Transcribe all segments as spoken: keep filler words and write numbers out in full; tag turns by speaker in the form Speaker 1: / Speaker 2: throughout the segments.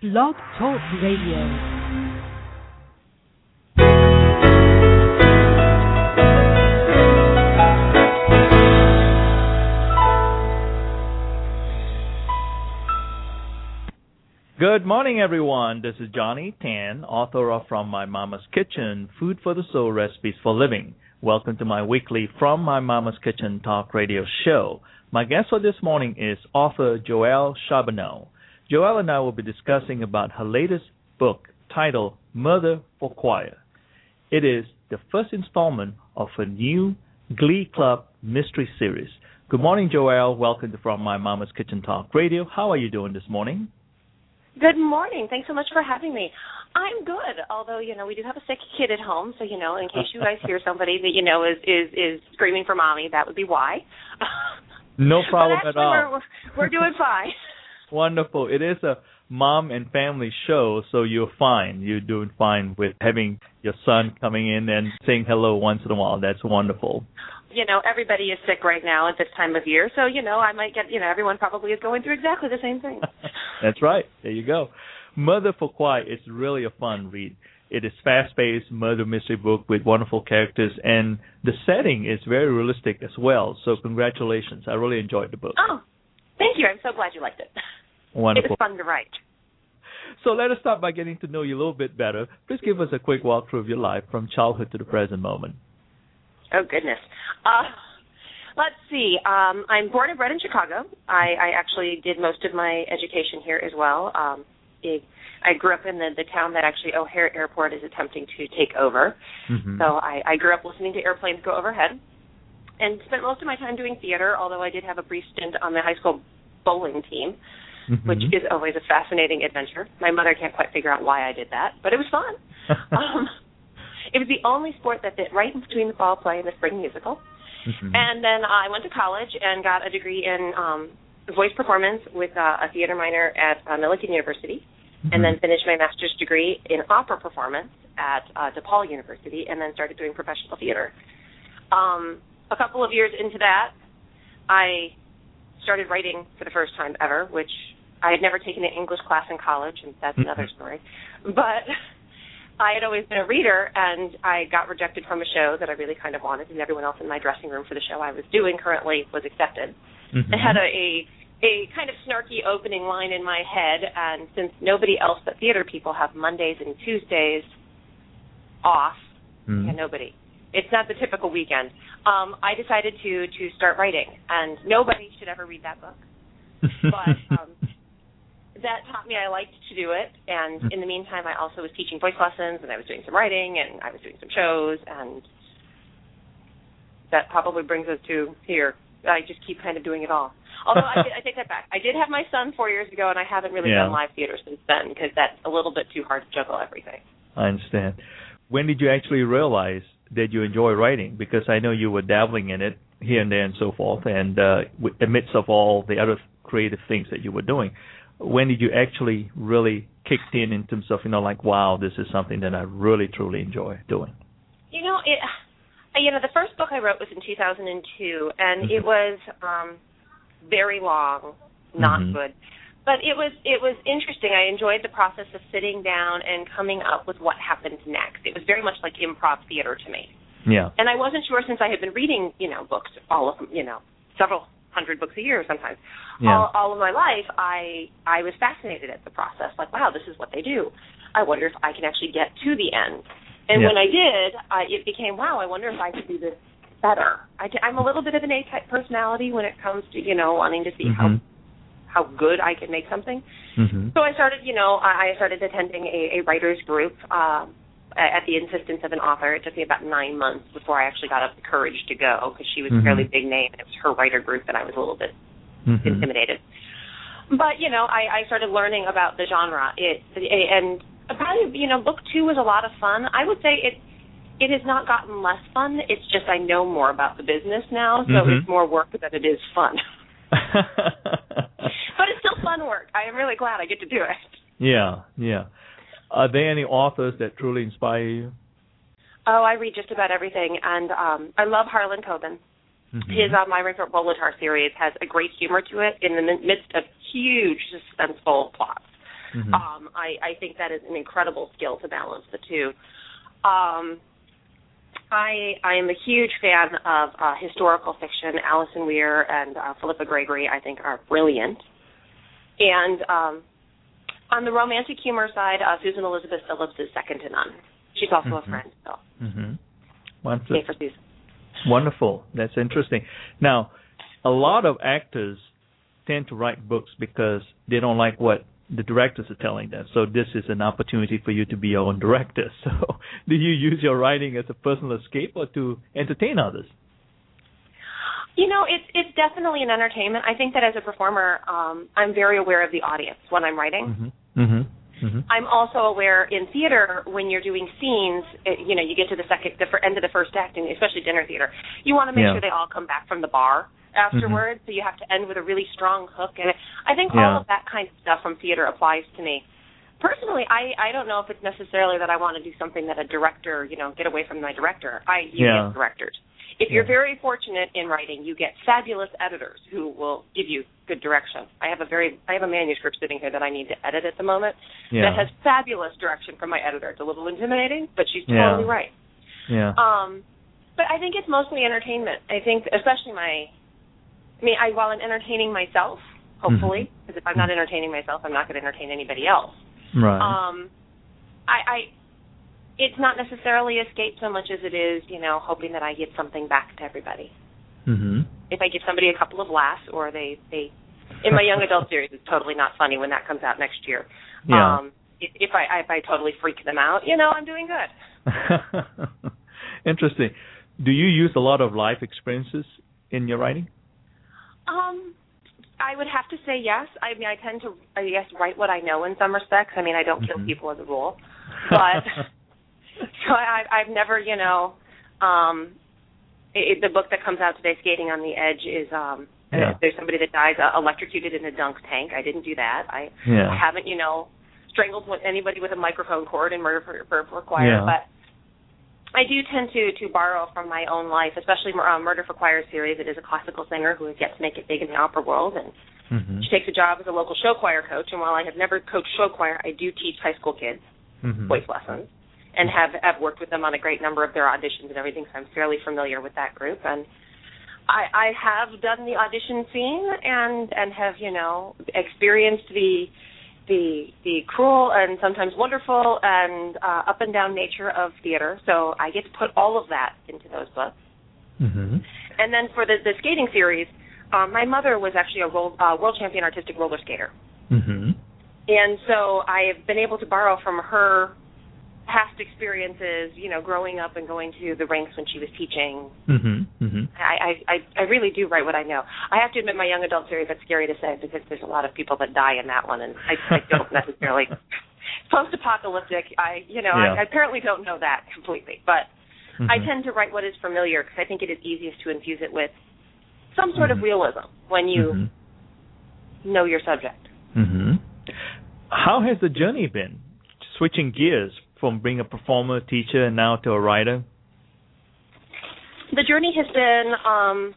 Speaker 1: Blog Talk Radio.
Speaker 2: Good morning, everyone. This is Johnny Tan, author of From My Mama's Kitchen, Food for the Soul Recipes for Living. Welcome to my weekly From My Mama's Kitchen talk radio show. My guest for this morning is author Joelle Charbonneau. Joelle and I will be discussing about her latest book titled Mother for Choir. It is the first installment of a new Glee Club mystery series. Good morning, Joelle. Welcome to From My Mama's Kitchen talk radio. How are you doing this morning?
Speaker 3: Good morning. Thanks so much for having me. I'm good, although, you know, we do have a sick kid at home, so, you know, in case you guys hear somebody that, you know, is, is, is screaming for mommy, that would be why.
Speaker 2: No problem at all.
Speaker 3: We're, we're, we're doing fine.
Speaker 2: Wonderful. It is a mom and family show, so you're fine. You're doing fine with having your son coming in and saying hello once in a while. That's wonderful.
Speaker 3: You know, everybody is sick right now at this time of year, so, you know, I might get, you know, everyone probably is going through exactly the same thing.
Speaker 2: That's right. There you go. Mother for Choir is really a fun read. It is fast-paced murder mystery book with wonderful characters, and the setting is very realistic as well. So congratulations. I really enjoyed the book.
Speaker 3: Oh, thank you. I'm so glad you liked it.
Speaker 2: Wonderful.
Speaker 3: It was fun to write.
Speaker 2: So let us start by getting to know you a little bit better. Please give us a quick walkthrough of your life from childhood to the present moment.
Speaker 3: Oh, goodness. Uh, let's see. Um, I'm born and bred in Chicago. I, I actually did most of my education here as well. Um, it, I grew up in the, the town that actually O'Hare Airport is attempting to take over. Mm-hmm. So I, I grew up listening to airplanes go overhead and spent most of my time doing theater, although I did have a brief stint on the high school bowling team, mm-hmm. which is always a fascinating adventure. My mother can't quite figure out why I did that, but it was fun. um, it was the only sport that fit right in between the fall play and the spring musical. Mm-hmm. And then I went to college and got a degree in um, voice performance with uh, a theater minor at uh, Millikan University, mm-hmm. and then finished my master's degree in opera performance at uh, DePaul University, and then started doing professional theater. Um, a couple of years into that, I started writing for the first time ever, which I had never taken an English class in college, and that's mm-hmm. another story. But I had always been a reader, and I got rejected from a show that I really kind of wanted, and everyone else in my dressing room for the show I was doing currently was accepted. Mm-hmm. It had a, a a kind of snarky opening line in my head, and since nobody else but theater people have Mondays and Tuesdays off, mm-hmm. yeah, nobody. It's not the typical weekend. Um, I decided to, to start writing, and nobody should ever read that book. But um, that taught me I liked to do it, and in the meantime, I also was teaching voice lessons, and I was doing some writing, and I was doing some shows, and that probably brings us to here. I just keep kind of doing it all. Although I, I take that back. I did have my son four years ago, and I haven't really yeah. done live theater since then because that's a little bit too hard to juggle everything.
Speaker 2: I understand. When did you actually realize that you enjoy writing? Because I know you were dabbling in it here and there and so forth, and uh, amidst of all the other creative things that you were doing. When did you actually really kick in in terms of, you know, like, wow, this is something that I really, truly enjoy doing?
Speaker 3: You know, it, you know, the first book I wrote was in two thousand two, and mm-hmm. it was um, very long, not mm-hmm. good. But it was it was interesting. I enjoyed the process of sitting down and coming up with what happened next. It was very much like improv theater to me.
Speaker 2: Yeah.
Speaker 3: And I wasn't sure, since I had been reading, you know, books, all of them, you know, several hundred books a year sometimes. Yeah. All, all of my life, I I was fascinated at the process. Like, wow, this is what they do. I wonder if I can actually get to the end. And yeah. when I did, I, it became, wow, I wonder if I could do this better. I, I'm a little bit of an A-type personality when it comes to, you know, wanting to see mm-hmm. how how good I can make something. Mm-hmm. So I started, you know, I started attending a, a writer's group um, at the insistence of an author. It took me about nine months before I actually got up the courage to go, because she was mm-hmm. a fairly big name, and it was her writer group, and I was a little bit mm-hmm. intimidated. But, you know, I, I started learning about the genre. It, it and about, you know, book two was a lot of fun. I would say it it has not gotten less fun. It's just I know more about the business now, so mm-hmm. it's more work than it is fun. But it's still fun work. I am really glad I get to do it.
Speaker 2: Yeah, yeah. Are there any authors that truly inspire you?
Speaker 3: Oh, I read just about everything, and um, I love Harlan Coben. Mm-hmm. His uh, My Favorite Bolitar series has a great humor to it in the midst of huge suspenseful plots.
Speaker 2: Mm-hmm.
Speaker 3: Um, I, I think that is an incredible skill to balance the two. Um, I I am a huge fan of uh, historical fiction. Alison Weir and uh, Philippa Gregory, I think, are brilliant. And um, on the romantic humor side, uh, Susan Elizabeth Phillips is second to none. She's also
Speaker 2: mm-hmm.
Speaker 3: a friend, so.
Speaker 2: Mm-hmm. Wonderful.
Speaker 3: Yay for Susan.
Speaker 2: Wonderful. That's interesting. Now, a lot of actors tend to write books because they don't like what the directors are telling them. So this is an opportunity for you to be your own director. So do you use your writing as a personal escape or to entertain others?
Speaker 3: You know, it's it's definitely an entertainment. I think that as a performer, um, I'm very aware of the audience when I'm writing.
Speaker 2: Mm-hmm. Mm-hmm. Mm-hmm.
Speaker 3: I'm also aware in theater when you're doing scenes, it, you know, you get to the second, the end of the first act, and especially dinner theater, you want to make
Speaker 2: yeah.
Speaker 3: sure they all come back from the bar afterwards. Mm-hmm. So you have to end with a really strong hook, and I think
Speaker 2: yeah.
Speaker 3: all of that kind of stuff from theater applies to me. Personally, I, I don't know if it's necessarily that I want to do something that a director, you know, get away from my director. I you
Speaker 2: yeah.
Speaker 3: get directors. If you're very fortunate in writing, you get fabulous editors who will give you good direction. I have a very, I have a manuscript sitting here that I need to edit at the moment
Speaker 2: yeah.
Speaker 3: that has fabulous direction from my editor. It's a little intimidating, but she's totally
Speaker 2: yeah.
Speaker 3: right.
Speaker 2: Yeah.
Speaker 3: Um, but I think it's mostly entertainment. I think, especially my, I mean, I, while I'm entertaining myself, hopefully, because mm-hmm. if I'm not entertaining myself, I'm not going to entertain anybody else.
Speaker 2: Right.
Speaker 3: Um, I. I It's not necessarily escape so much as it is, you know, hoping that I give something back to everybody.
Speaker 2: Mm-hmm.
Speaker 3: If I give somebody a couple of laughs, or they, they in my young adult series, it's totally not funny when that comes out next year.
Speaker 2: Yeah.
Speaker 3: Um, if, if I if I totally freak them out, you know, I'm doing good.
Speaker 2: Interesting. Do you use a lot of life experiences in your writing?
Speaker 3: Um, I would have to say yes. I mean, I tend to, I guess, write what I know in some respects. I mean, I don't mm-hmm. kill people as a rule, but. So I, I've never, you know, um, it, the book that comes out today, Skating on the Edge, is um,
Speaker 2: yeah.
Speaker 3: there's somebody that dies uh, electrocuted in a dunk tank. I didn't do that. I,
Speaker 2: yeah.
Speaker 3: I haven't, you know, strangled anybody with a microphone cord in Murder for, for, for Choir,
Speaker 2: yeah.
Speaker 3: but I do tend to, to borrow from my own life, especially uh, Murder for Choir series. It is a classical singer who has yet to make it big in the opera world, and mm-hmm. she takes a job as a local show choir coach, and while I have never coached show choir, I do teach high school kids mm-hmm. voice lessons. And have, have worked with them on a great number of their auditions and everything, so I'm fairly familiar with that group. And I, I have done the audition scene and, and have, you know, experienced the the the cruel and sometimes wonderful and uh, up and down nature of theater. So I get to put all of that into those books.
Speaker 2: Mm-hmm.
Speaker 3: And then for the, the skating series, um, my mother was actually a roll, uh, world champion artistic roller skater.
Speaker 2: Mm-hmm. And
Speaker 3: so I have been able to borrow from her past experiences, you know, growing up and going to the rinks when she was teaching.
Speaker 2: Mm-hmm, mm-hmm.
Speaker 3: I, I, I really do write what I know. I have to admit, my young adult series, that's scary to say because there's a lot of people that die in that one, and I, I don't necessarily. Post-apocalyptic, I, you know,
Speaker 2: yeah.
Speaker 3: I, I apparently don't know that completely, but
Speaker 2: mm-hmm.
Speaker 3: I tend to write what is familiar because I think it is easiest to infuse it with some sort
Speaker 2: mm-hmm.
Speaker 3: of realism when you
Speaker 2: mm-hmm.
Speaker 3: know your subject.
Speaker 2: Mm-hmm. How has the journey been, switching gears from being a performer, teacher, and now to a writer?
Speaker 3: The journey has been um,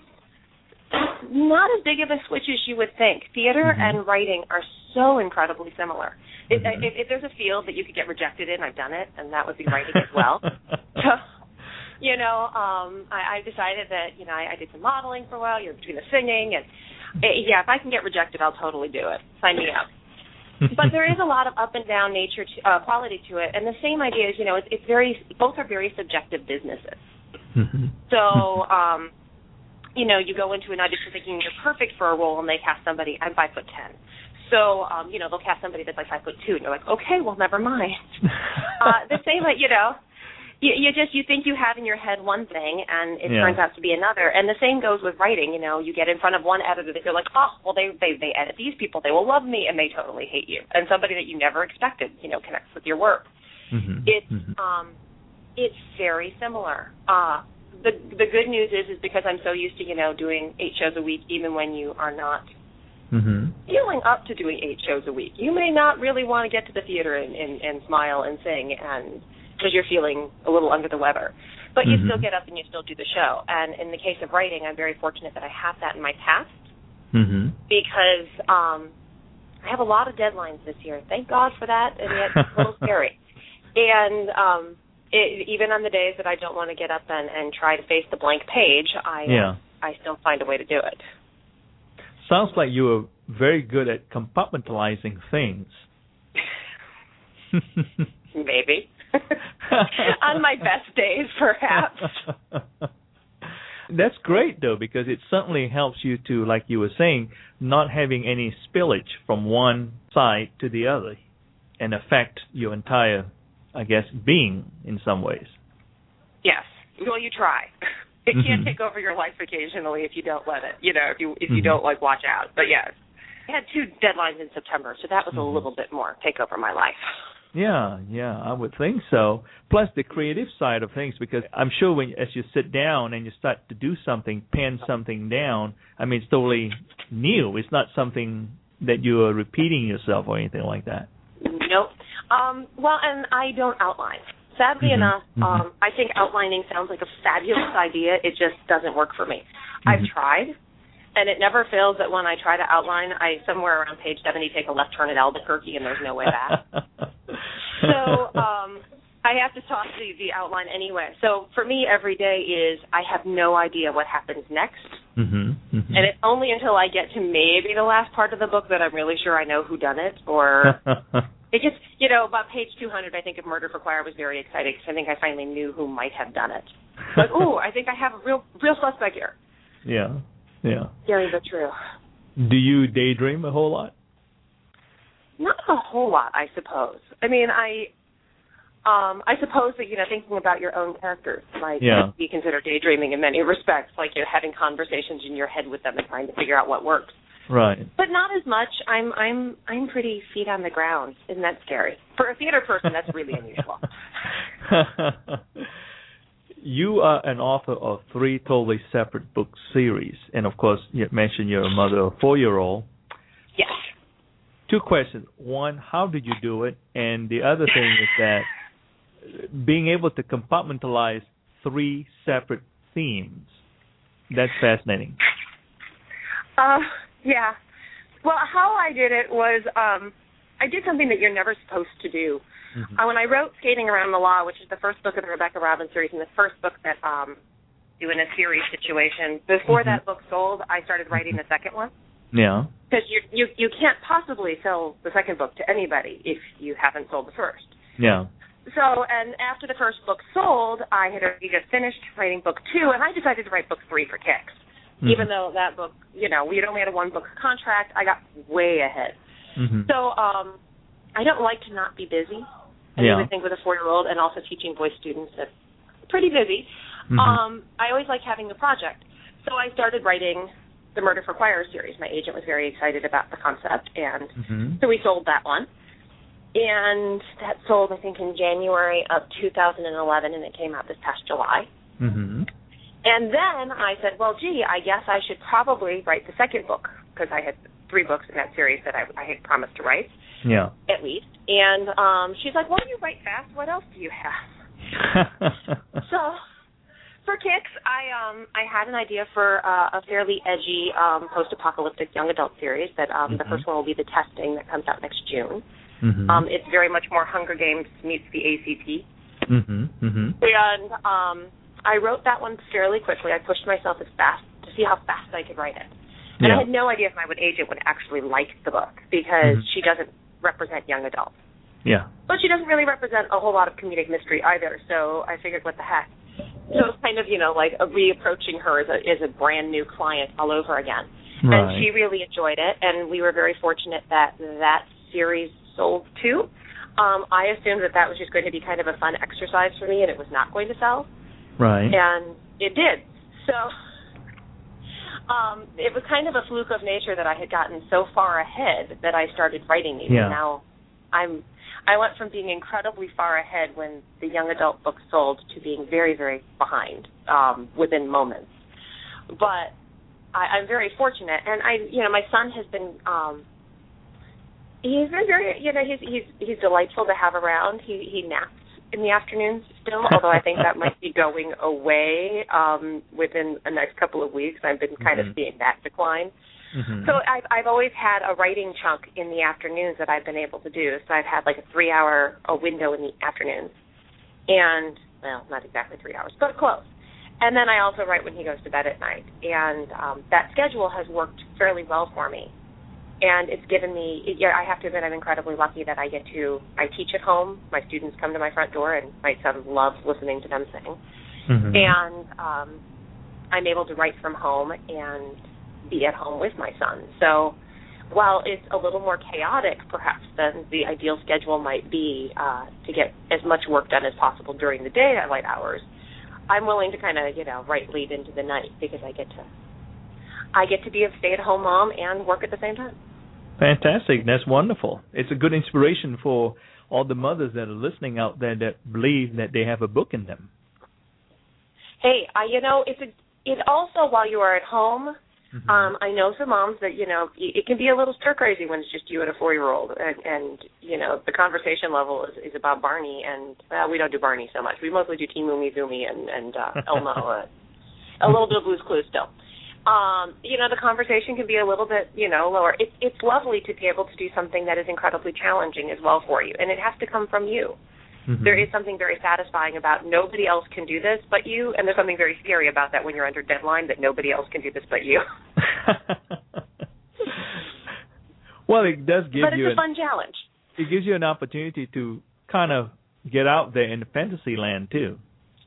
Speaker 3: not as big of a switch as you would think. Theater mm-hmm. and writing are so incredibly similar. Mm-hmm. If, if, if there's a field that you could get rejected in, I've done it, and that would be writing as well. So, you know, um, I, I decided that, you know, I, I did some modeling for a while, you know, between the singing, and, uh, yeah, if I can get rejected, I'll totally do it. Sign me up. But there is a lot of up and down nature to, uh, quality to it, and the same idea is, you know, it's, it's very, both are very subjective businesses.
Speaker 2: Mm-hmm.
Speaker 3: So, um, you know, you go into an audition thinking you're perfect for a role, and they cast somebody. I'm five foot ten, so um, you know they'll cast somebody that's like five foot two, and you're like, okay, well, never mind. uh, the same, you know. You, you just you think you have in your head one thing, and it
Speaker 2: yeah.
Speaker 3: turns out to be another. And the same goes with writing. You know, you get in front of one editor that you're like, oh, well, they they they edit these people, they will love me, and they totally hate you. And somebody that you never expected, you know, connects with your work.
Speaker 2: Mm-hmm.
Speaker 3: It's
Speaker 2: mm-hmm.
Speaker 3: um, it's very similar. Uh, the the good news is is because I'm so used to you know doing eight shows a week, even when you are not
Speaker 2: mm-hmm.
Speaker 3: feeling up to doing eight shows a week, you may not really want to get to the theater and, and, and smile and sing and. Because you're feeling a little under the weather. But you
Speaker 2: mm-hmm.
Speaker 3: still get up and you still do the show. And in the case of writing, I'm very fortunate that I have that in my past
Speaker 2: mm-hmm.
Speaker 3: because um, I have a lot of deadlines this year. Thank God for that, and yet it's a little scary. And um, it, even on the days that I don't want to get up and, and try to face the blank page, I
Speaker 2: yeah.
Speaker 3: uh, I still find a way to do it.
Speaker 2: Sounds like you are very good at compartmentalizing things.
Speaker 3: Maybe. On my best days, perhaps.
Speaker 2: That's great, though, because it certainly helps you to, like you were saying, not having any spillage from one side to the other and affect your entire, I guess, being in some ways.
Speaker 3: Yes. Well, you try. It
Speaker 2: mm-hmm.
Speaker 3: can't take over your life occasionally if you don't let it, you know, if you if you
Speaker 2: mm-hmm.
Speaker 3: don't, like, watch out. But, yes. I had two deadlines in September, so that was
Speaker 2: mm-hmm.
Speaker 3: a little bit more take over my life.
Speaker 2: Yeah, yeah, I would think so. Plus the creative side of things, because I'm sure when as you sit down and you start to do something, pen something down, I mean, it's totally new. It's not something that you are repeating yourself or anything like that.
Speaker 3: Nope. Um, well, and I don't outline. Sadly
Speaker 2: mm-hmm.
Speaker 3: enough,
Speaker 2: mm-hmm.
Speaker 3: um, I think outlining sounds like a fabulous idea. It just doesn't work for me.
Speaker 2: Mm-hmm.
Speaker 3: I've tried. And it never fails that when I try to outline, I somewhere around page seventy take a left turn at Albuquerque, and there's no way back. so um, I have to toss the, the outline anyway. So for me, every day is I have no idea what happens next.
Speaker 2: Mm-hmm, mm-hmm.
Speaker 3: And it's only until I get to maybe the last part of the book that I'm really sure I know who done it. Or it just, you know, about page two hundred, I think of Murder for Choir was very exciting because I think I finally knew who might have done it. Like, ooh, I think I have a real, real suspect here.
Speaker 2: Yeah. Yeah.
Speaker 3: Scary but true.
Speaker 2: Do you daydream a whole lot?
Speaker 3: Not a whole lot, I suppose. I mean, I um, I suppose that, you know, thinking about your own characters might
Speaker 2: yeah.
Speaker 3: be considered daydreaming in many respects, like, you know, having conversations in your head with them and trying to figure out what works.
Speaker 2: Right.
Speaker 3: But not as much. I'm I'm I'm pretty feet on the ground. Isn't that scary? For a theater person, that's really unusual.
Speaker 2: You are an author of three totally separate book series. And, of course, you mentioned you're a mother of a four-year-old.
Speaker 3: Yes.
Speaker 2: Two questions. One, how did you do it? And the other thing is that being able to compartmentalize three separate themes, that's fascinating.
Speaker 3: Uh, yeah. Well, how I did it was um, I did something that you're never supposed to do. Mm-hmm. Uh, when I wrote Skating Around the Law, which is the first book of the Rebecca Robbins series and the first book that um, do in a series situation, before mm-hmm. that book sold, I started writing the second one.
Speaker 2: Yeah.
Speaker 3: Because you, you you can't possibly sell the second book to anybody if you haven't sold the first.
Speaker 2: Yeah.
Speaker 3: So, and after the first book sold, I had already just finished writing book two, and I decided to write book three for kicks. Mm-hmm. Even though that book, you know, we had only had a one-book contract, I got way ahead. Mm-hmm. So um, I don't like to not be busy. And
Speaker 2: yeah.
Speaker 3: you would think with a four-year-old and also teaching voice students that's pretty busy. Mm-hmm. Um, I always like having a project. So I started writing the Murder for Choir series. My agent was very excited about the concept, and mm-hmm. so we sold that one. And that sold, I think, in January of two thousand eleven, and it came out this past July. Mm-hmm. And then I said, well, gee, I guess I should probably write the second book, because I had three books in that series that I, I had promised to write.
Speaker 2: Yeah.
Speaker 3: At least. And um, she's like, well, you write fast. What else do you have? So for kicks, I um, I had an idea for uh, a fairly edgy um, post-apocalyptic young adult series that um, mm-hmm. the first one will be The Testing that comes out next June. Mm-hmm. Um, it's very much more Hunger Games meets the A C T. Mm-hmm. Mm-hmm. And um, I wrote that one fairly quickly. I pushed myself as fast to see how fast I could write it. And yeah. I had no idea if my agent would actually like the book because mm-hmm. she doesn't represent young adults.
Speaker 2: Yeah.
Speaker 3: But she doesn't really represent a whole lot of comedic mystery either, so I figured, what the heck. So it was kind of, you know, like a reapproaching her as a, as a brand new client all over again. Right. And she really enjoyed it, and we were very fortunate that that series sold too. Um, I assumed that that was just going to be kind of a fun exercise for me and it was not going to sell.
Speaker 2: Right.
Speaker 3: And it did. So Um, it was kind of a fluke of nature that I had gotten so far ahead that I started writing these.
Speaker 2: Yeah.
Speaker 3: And now I'm, I went from being incredibly far ahead when the young adult book sold to being very, very behind um, within moments. But I, I'm very fortunate, and I, you know, my son has been, um, he's been very, you know, he's he's he's delightful to have around. He he naps in the afternoons still, although I think that might be going away um, within the next couple of weeks. I've been kind mm-hmm. of seeing that decline.
Speaker 2: Mm-hmm.
Speaker 3: So I've, I've always had a writing chunk in the afternoons that I've been able to do. So I've had like a three-hour a window in the afternoons. And, well, not exactly three hours, but close. And then I also write when he goes to bed at night. And um, that schedule has worked fairly well for me. And it's given me, it, yeah, I have to admit I'm incredibly lucky that I get to, I teach at home. My students come to my front door, and my son loves listening to them sing.
Speaker 2: Mm-hmm.
Speaker 3: And um, I'm able to write from home and be at home with my son. So while it's a little more chaotic, perhaps, than the ideal schedule might be uh, to get as much work done as possible during the daylight hours, I'm willing to kind of, you know, write late into the night because I get to, I get to be a stay-at-home mom and work at the same time.
Speaker 2: Fantastic. That's wonderful. It's a good inspiration for all the mothers that are listening out there that believe that they have a book in them.
Speaker 3: Hey, I, you know, it's a, it also, while you are at home, mm-hmm. um, I know some moms that, you know, it can be a little stir-crazy when it's just you and a four-year-old. And, and you know, the conversation level is, is about Barney, and well, we don't do Barney so much. We mostly do Team Moomy Zoomy and, and uh, Elmo, uh, a little bit of Blue's Clues still. Um, you know, the conversation can be a little bit, you know, lower. It's it's lovely to be able to do something that is incredibly challenging as well for you, and it has to come from you. Mm-hmm. There is something very satisfying about nobody else can do this but you, and there's something very scary about that when you're under deadline that nobody else can do this but you.
Speaker 2: Well, it does give you...
Speaker 3: But it's
Speaker 2: you
Speaker 3: a fun an, challenge.
Speaker 2: It gives you an opportunity to kind of get out there in the fantasy land, too.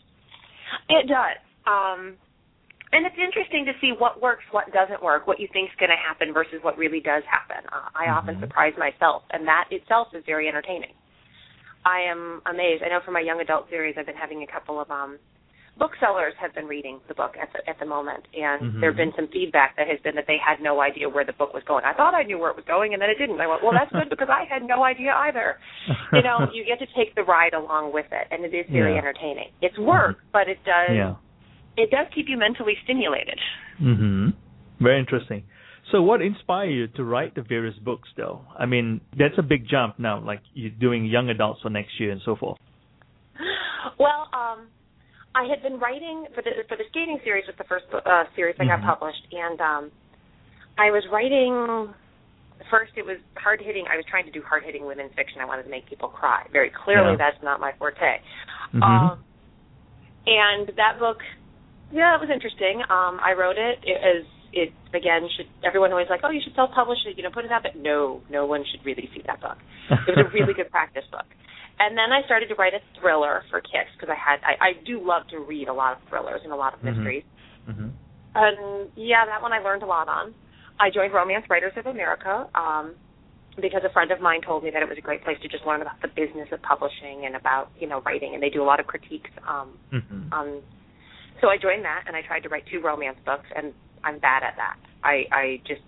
Speaker 3: It does. Um... And it's interesting to see what works, what doesn't work, what you think is going to happen versus what really does happen. Uh, I mm-hmm. often surprise myself, and that itself is very entertaining. I am amazed. I know for my young adult series, I've been having a couple of um, booksellers have been reading the book at the, at the moment, and mm-hmm. there have been some feedback that has been that they had no idea where the book was going. I thought I knew where it was going, and then it didn't. I went, well, that's good because I had no idea either. You know, you get to take the ride along with it, and it is very yeah. entertaining. It's work, mm-hmm. but it does...
Speaker 2: Yeah.
Speaker 3: It does keep you mentally stimulated.
Speaker 2: Mm-hmm. Very interesting. So what inspired you to write the various books, though? I mean, that's a big jump now, like you're doing young adults for next year and so forth.
Speaker 3: Well, um, I had been writing for the for the skating series, was the first uh, series that mm-hmm. got published, and um, I was writing. First, it was hard-hitting. I was trying to do hard-hitting women's fiction. I wanted to make people cry. Very clearly, yeah. that's not my forte.
Speaker 2: Mm-hmm.
Speaker 3: Um, and that book... Yeah, it was interesting. Um, I wrote it. It as it again should everyone always like, oh, you should self-publish it, you know, put it out. But no, no one should really see that book. It was a really good practice book. And then I started to write a thriller for kicks because I had I, I do love to read a lot of thrillers and a lot of mysteries.
Speaker 2: Mm-hmm.
Speaker 3: And yeah, that one I learned a lot on. I joined Romance Writers of America um, because a friend of mine told me that it was a great place to just learn about the business of publishing and about you know writing, and they do a lot of critiques um,
Speaker 2: mm-hmm.
Speaker 3: on. So I joined that, and I tried to write two romance books, and I'm bad at that. I, I just,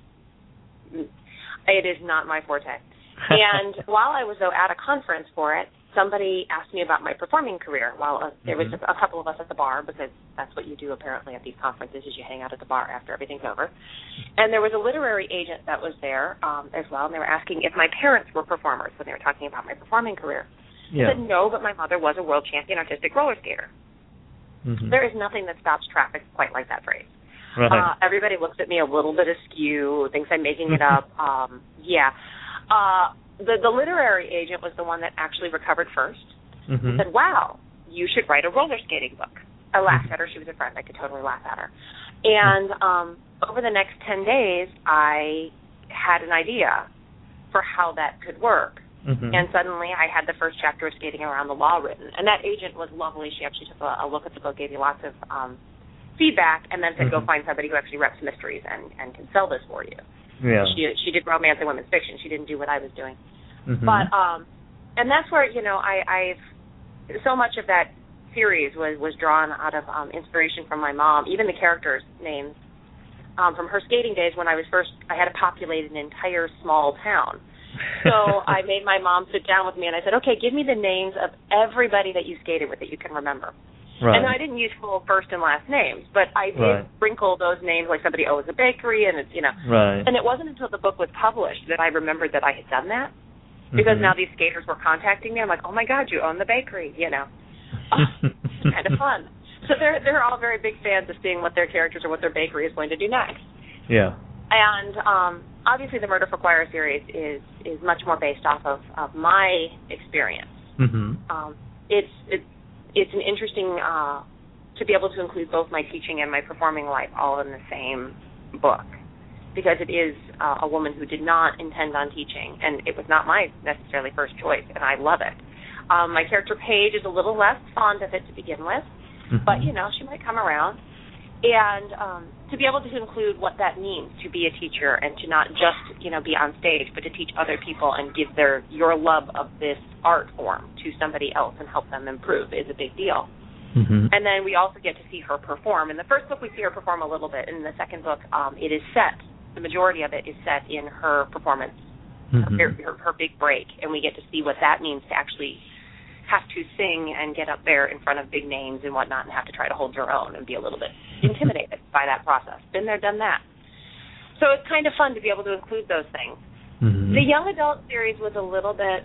Speaker 3: it is not my forte. And while I was, though, at a conference for it, somebody asked me about my performing career. While uh, there was a, a couple of us at the bar, because that's what you do apparently at these conferences, is you hang out at the bar after everything's over. And there was a literary agent that was there um, as well, and they were asking if my parents were performers when they were talking about my performing career.
Speaker 2: Yeah.
Speaker 3: I said no, but my mother was a world champion artistic roller skater.
Speaker 2: Mm-hmm.
Speaker 3: There is nothing that stops traffic quite like that phrase.
Speaker 2: Right.
Speaker 3: Uh, everybody looks at me a little bit askew, thinks I'm making it up. Um, yeah. Uh, the, the literary agent was the one that actually recovered first.
Speaker 2: Mm-hmm.
Speaker 3: Said, wow, you should write a roller skating book. I laughed at her. She was a friend. I could totally laugh at her. And um, over the next ten days, I had an idea for how that could work.
Speaker 2: Mm-hmm.
Speaker 3: And suddenly I had the first chapter of Skating Around the Law written. And that agent was lovely. She actually took a, a look at the book, gave me lots of um, feedback, and then said,
Speaker 2: mm-hmm.
Speaker 3: go find somebody who actually reps mysteries and, and can sell this for you.
Speaker 2: Yeah.
Speaker 3: She, she did romance and women's fiction. She didn't do what I was doing.
Speaker 2: Mm-hmm.
Speaker 3: But, um, and that's where, you know, I, I've, so much of that series was, was drawn out of um, inspiration from my mom, even the characters' names. Um, from her skating days when I was first, I had to populate an entire small town. So I made my mom sit down with me, and I said, okay, give me the names of everybody that you skated with that you can remember.
Speaker 2: Right.
Speaker 3: And I didn't use full first and last names, but I did
Speaker 2: right.
Speaker 3: sprinkle those names, like somebody owns a bakery, and it's, you know.
Speaker 2: Right.
Speaker 3: And it wasn't until the book was published that I remembered that I had done that, because
Speaker 2: mm-hmm.
Speaker 3: now these skaters were contacting me. I'm like, oh, my God, you own the bakery, you know. Oh, it's kind of fun. So they're, they're all very big fans of seeing what their characters or what their bakery is going to do next.
Speaker 2: Yeah.
Speaker 3: And um, obviously the Murder for Choir series is, is much more based off of, of my experience.
Speaker 2: Mm-hmm.
Speaker 3: Um, it's, it, it's an interesting, uh, to be able to include both my teaching and my performing life all in the same book, because it is uh, a woman who did not intend on teaching, and it was not my necessarily first choice, and I love it. Um, my character Paige is a little less fond of it to begin with,
Speaker 2: mm-hmm.
Speaker 3: but, you know, she might come around. And um, to be able to include what that means to be a teacher and to not just, you know, be on stage, but to teach other people and give their your love of this art form to somebody else and help them improve is a big deal.
Speaker 2: Mm-hmm.
Speaker 3: And then we also get to see her perform. In the first book, we see her perform a little bit. In the second book, um, it is set, the majority of it is set in her performance,
Speaker 2: mm-hmm.
Speaker 3: her, her, her big break, and we get to see what that means to actually have to sing and get up there in front of big names and whatnot and have to try to hold your own and be a little bit intimidated by that process. Been there, done that. So it's kind of fun to be able to include those things.
Speaker 2: Mm-hmm.
Speaker 3: The young adult series was a little bit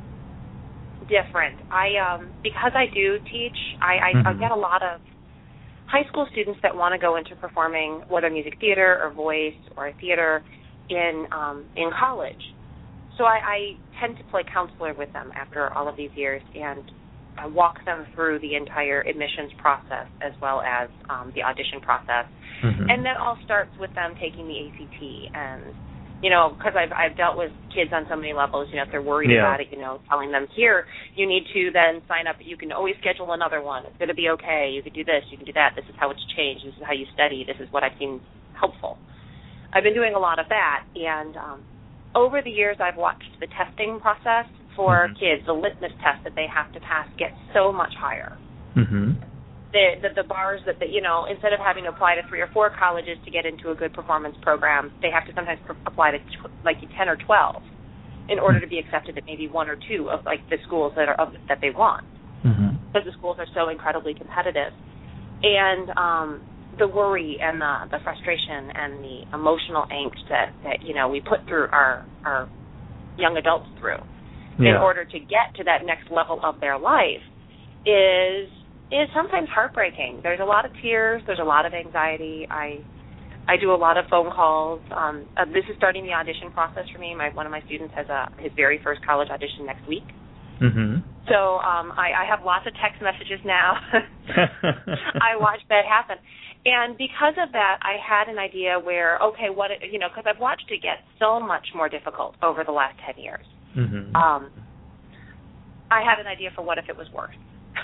Speaker 3: different. I um, because I do teach, I, I,
Speaker 2: mm-hmm.
Speaker 3: I get a lot of high school students that want to go into performing, whether music theater or voice or theater, in um, in college. So I, I tend to play counselor with them after all of these years and uh, walk them through the entire admissions process as well as um, the audition process.
Speaker 2: Mm-hmm.
Speaker 3: And that all starts with them taking the A C T. And, you know, because I've, I've dealt with kids on so many levels, you know, if they're worried
Speaker 2: yeah.
Speaker 3: about it, you know, telling them, here, you need to then sign up. You can always schedule another one. It's going to be okay. You can do this. You can do that. This is how it's changed. This is how you study. This is what I've seen helpful. I've been doing a lot of that. And, um, over the years, I've watched the testing process for
Speaker 2: mm-hmm.
Speaker 3: kids, the litmus test that they have to pass, get so much higher.
Speaker 2: Mm-hmm.
Speaker 3: The, the the bars that, the, you know, instead of having to apply to three or four colleges to get into a good performance program, they have to sometimes pr- apply to tw- like ten or twelve in order to be accepted at maybe one or two of like the schools that are of, that they want.
Speaker 2: Mm-hmm.
Speaker 3: Because the schools are so incredibly competitive. And um the worry and the, the frustration and the emotional angst that, that, you know, we put through our, our young adults through
Speaker 2: yeah.
Speaker 3: in order to get to that next level of their life is is sometimes heartbreaking. There's a lot of tears. There's a lot of anxiety. I I do a lot of phone calls. Um, uh, this is starting the audition process for me. My, one of my students has a, his very first college audition next week.
Speaker 2: Mm-hmm.
Speaker 3: So um, I, I have lots of text messages now. I watch that happen. And because of that, I had an idea where, okay, what, it, you know, because I've watched it get so much more difficult over the last ten years.
Speaker 2: Mm-hmm.
Speaker 3: Um, I had an idea for what if it was worse.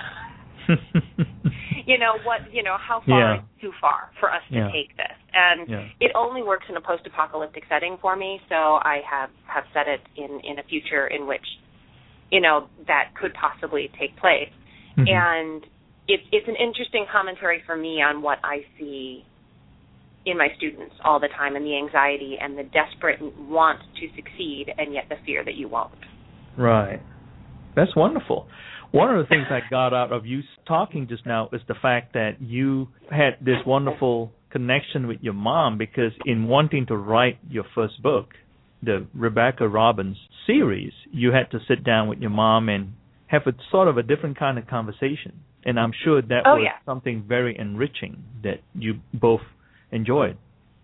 Speaker 3: you know, what, you know, how far
Speaker 2: yeah.
Speaker 3: is too far for us to
Speaker 2: yeah.
Speaker 3: take this? And
Speaker 2: yeah.
Speaker 3: it only works in a post-apocalyptic setting for me, so I have, have set it in, in a future in which, you know, that could possibly take place. Mm-hmm. And It's it's an interesting commentary for me on what I see in my students all the time, and the anxiety and the desperate want to succeed, and yet the fear that you won't.
Speaker 2: Right. That's wonderful. One of the things I got out of you talking just now is the fact that you had this wonderful connection with your mom, because in wanting to write your first book, the Rebecca Robbins series, you had to sit down with your mom and have a sort of a different kind of conversation. And I'm sure that
Speaker 3: oh,
Speaker 2: was
Speaker 3: yeah.
Speaker 2: something very enriching that you both enjoyed.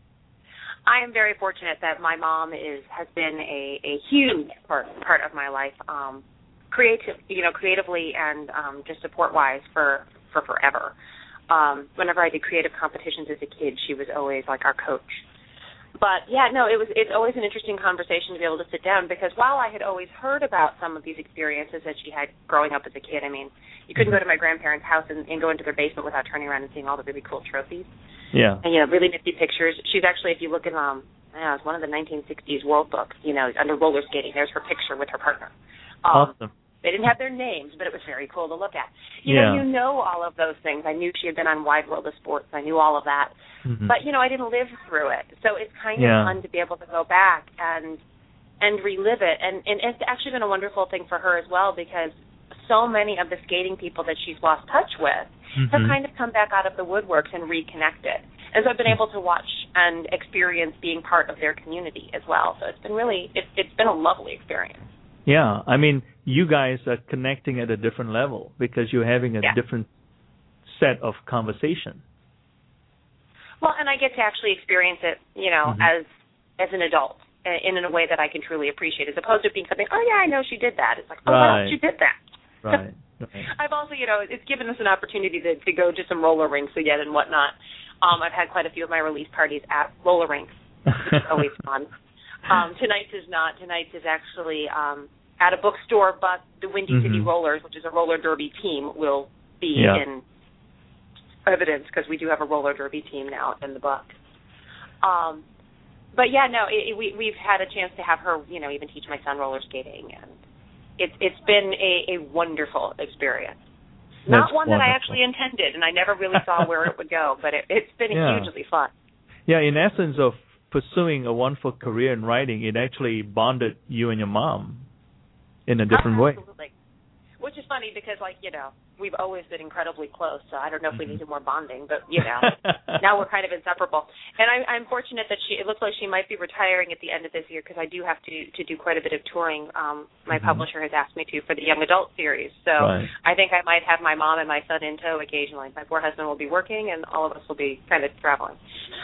Speaker 3: I am very fortunate that my mom is has been a, a huge part part of my life, um, creative, you know, creatively and um, just support wise for for forever. Um, whenever I did creative competitions as a kid, she was always like our coach. But yeah, no, it was it's always an interesting conversation to be able to sit down, because while I had always heard about some of these experiences that she had growing up as a kid, I mean, you couldn't go to my grandparents' house and, and go into their basement without turning around and seeing all the really cool trophies.
Speaker 2: Yeah.
Speaker 3: And, you know, really nifty pictures. She's actually, if you look at, um, I don't know, it's one of the nineteen sixties world books, you know, under roller skating, there's her picture with her partner. Um,
Speaker 2: awesome.
Speaker 3: They didn't have their names, but it was very cool to look at. You
Speaker 2: yeah.
Speaker 3: know, you know all of those things. I knew she had been on Wide World of Sports. I knew all of that.
Speaker 2: Mm-hmm.
Speaker 3: But, you know, I didn't live through it. So it's kind
Speaker 2: yeah.
Speaker 3: of fun to be able to go back and and relive it. And, and it's actually been a wonderful thing for her as well, because so many of the skating people that she's lost touch with mm-hmm. have kind of come back out of the woodworks and reconnected. And so I've been able to watch and experience being part of their community as well. So it's been really, it, it's been a lovely experience.
Speaker 2: Yeah, I mean, you guys are connecting at a different level because you're having a
Speaker 3: yeah.
Speaker 2: different set of conversation.
Speaker 3: Well, and I get to actually experience it, you know, mm-hmm. as as an adult in, in a way that I can truly appreciate, as opposed to being something, oh, yeah, I know she did that. It's like, oh,
Speaker 2: right.
Speaker 3: wow, she did that.
Speaker 2: Right. right.
Speaker 3: I've also, you know, it's given us an opportunity to, to go to some roller rinks again and whatnot. Um, I've had quite a few of my release parties at roller rinks, which is always fun. Um, tonight's is not. Tonight's is actually um, at a bookstore, but the Windy mm-hmm. City Rollers, which is a roller derby team, will be yeah. in evidence because we do have a roller derby team now in the book. Um, but yeah, no, it, it, we, we've had a chance to have her, you know, even teach my son roller skating, and it's it's been a, a wonderful experience. That's Not one wonderful. that I actually intended, and I never really saw where it would go, but it, it's been yeah. hugely fun.
Speaker 2: Yeah, in essence of pursuing a wonderful career in writing, it actually bonded you and your mom in a different
Speaker 3: uh,
Speaker 2: way.
Speaker 3: Absolutely. Which is funny because, like, you know, we've always been incredibly close, so I don't know if we
Speaker 2: mm-hmm. needed
Speaker 3: more bonding, but, you know, now we're kind of inseparable. And I, I'm fortunate that she, it looks like she might be retiring at the end of this year because I do have to, to do quite a bit of touring. Um, my mm-hmm. publisher has asked me to for the young adult series, so
Speaker 2: right.
Speaker 3: I think I might have my mom and my son in tow occasionally. My poor husband will be working, and all of us will be kind of traveling.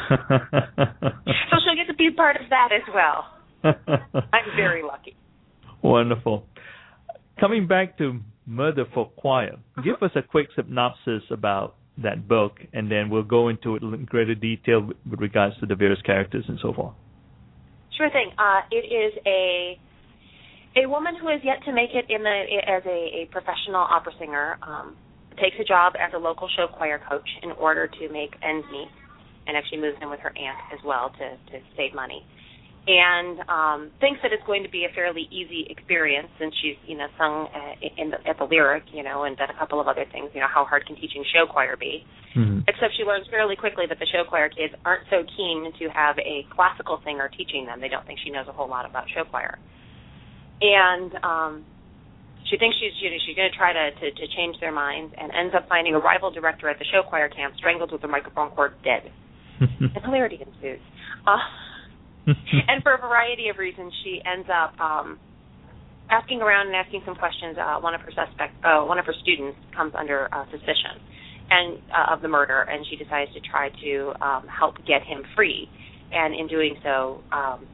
Speaker 3: So she'll get to be part of that as well. I'm very lucky.
Speaker 2: Wonderful. Coming back to Murder for Choir, uh-huh. give us a quick synopsis about that book, and then we'll go into it in greater detail with, with regards to the various characters and so forth.
Speaker 3: Sure thing. Uh, it is a a woman who has yet to make it in the as a, a professional opera singer. Um, takes a job as a local show choir coach in order to make ends meet, and actually moves in with her aunt as well to, to save money. And um, thinks that it's going to be a fairly easy experience since she's, you know, sung uh, in the, at the Lyric, you know, and done a couple of other things. You know, how hard can teaching show choir be? Mm-hmm. Except she learns fairly quickly that the show choir kids aren't so keen to have a classical singer teaching them. They don't think she knows a whole lot about show choir. And um, she thinks she's, you know, she's going to try to, to, to change their minds, and ends up finding a rival director at the show choir camp strangled with a microphone cord dead. And hilarity ensues. Uh, and for a variety of reasons, she ends up um, asking around and asking some questions. Uh, one of her suspect, uh, one of her students, comes under uh, suspicion and uh, of the murder, and she decides to try to um, help get him free. And in doing so, um,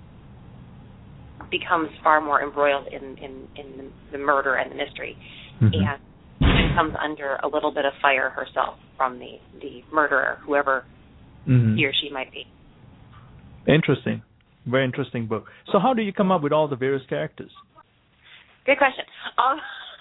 Speaker 3: becomes far more embroiled in, in, in the murder and the mystery, mm-hmm. and, and comes under a little bit of fire herself from the, the murderer, whoever mm-hmm. he or she might be.
Speaker 2: Interesting. Very interesting book. So how do you come up with all the various characters?
Speaker 3: Good question. Um,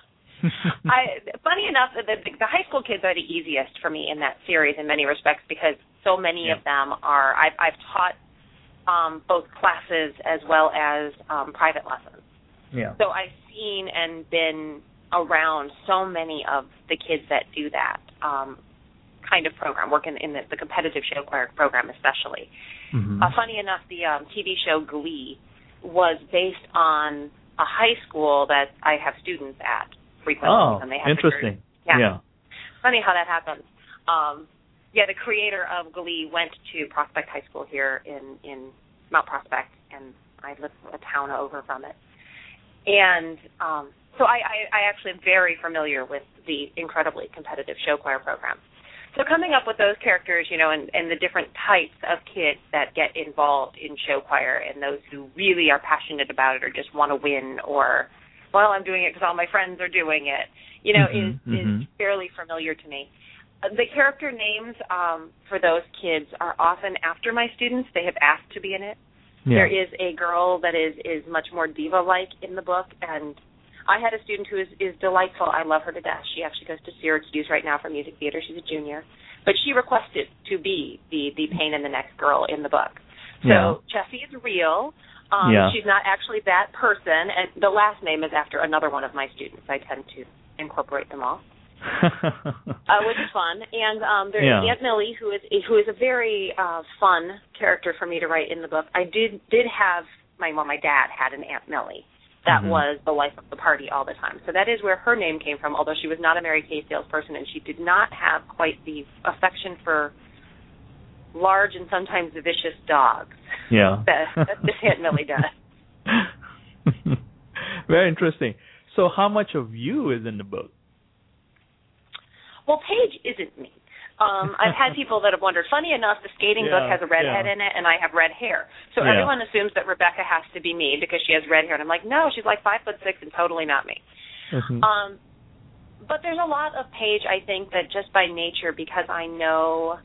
Speaker 3: I, funny enough, the, the, the high school kids are the easiest for me in that series in many respects because so many yeah. of them are, I've, I've taught um, both classes as well as um, private lessons.
Speaker 2: Yeah.
Speaker 3: So I've seen and been around so many of the kids that do that um, kind of program, work in, in the, the competitive show choir program especially. Mm-hmm. Uh, funny enough, the um, T V show Glee was based on a high school that I have students at frequently.
Speaker 2: Oh,
Speaker 3: and they have
Speaker 2: interesting.
Speaker 3: Yeah.
Speaker 2: yeah.
Speaker 3: Funny how that happens. Um, yeah, the creator of Glee went to Prospect High School here in, in Mount Prospect, and I live a town over from it. And um, so I, I, I actually am very familiar with the incredibly competitive show choir program. So coming up with those characters, you know, and, and the different types of kids that get involved in show choir, and those who really are passionate about it or just want to win, or, well, I'm doing it because all my friends are doing it, you know, mm-hmm, is, mm-hmm. is fairly familiar to me. Uh, the character names um, for those kids are often after my students. They have asked to be in it. Yeah. There is a girl that is, is much more diva-like in the book, and I had a student who is, is delightful. I love her to death. She actually goes to Syracuse right now for music theater. She's a junior. But she requested to be the, the pain in the neck girl in the book. So yeah. Chessie is real. Um, yeah. She's not actually that person. And the last name is after another one of my students. I tend to incorporate them all, uh, which is fun. And um, there's yeah. Aunt Millie, who is who is a very uh, fun character for me to write in the book. I did did have, my well, my dad had an Aunt Millie. That mm-hmm. was the life of the party all the time. So that is where her name came from, although she was not a Mary Kay salesperson, and she did not have quite the affection for large and sometimes vicious dogs
Speaker 2: yeah.
Speaker 3: that, that this Aunt Millie does.
Speaker 2: Very interesting. So how much of you is in the book?
Speaker 3: Well, Paige isn't me. Um, I've had people that have wondered. Funny enough, the skating
Speaker 2: yeah,
Speaker 3: book has a redhead
Speaker 2: yeah.
Speaker 3: in it, and I have red hair. So
Speaker 2: yeah.
Speaker 3: everyone assumes that Rebecca has to be me because she has red hair. And I'm like, no, she's like five foot six and totally not me.
Speaker 2: Mm-hmm.
Speaker 3: Um, but there's a lot of Paige, I think, that just by nature, because I know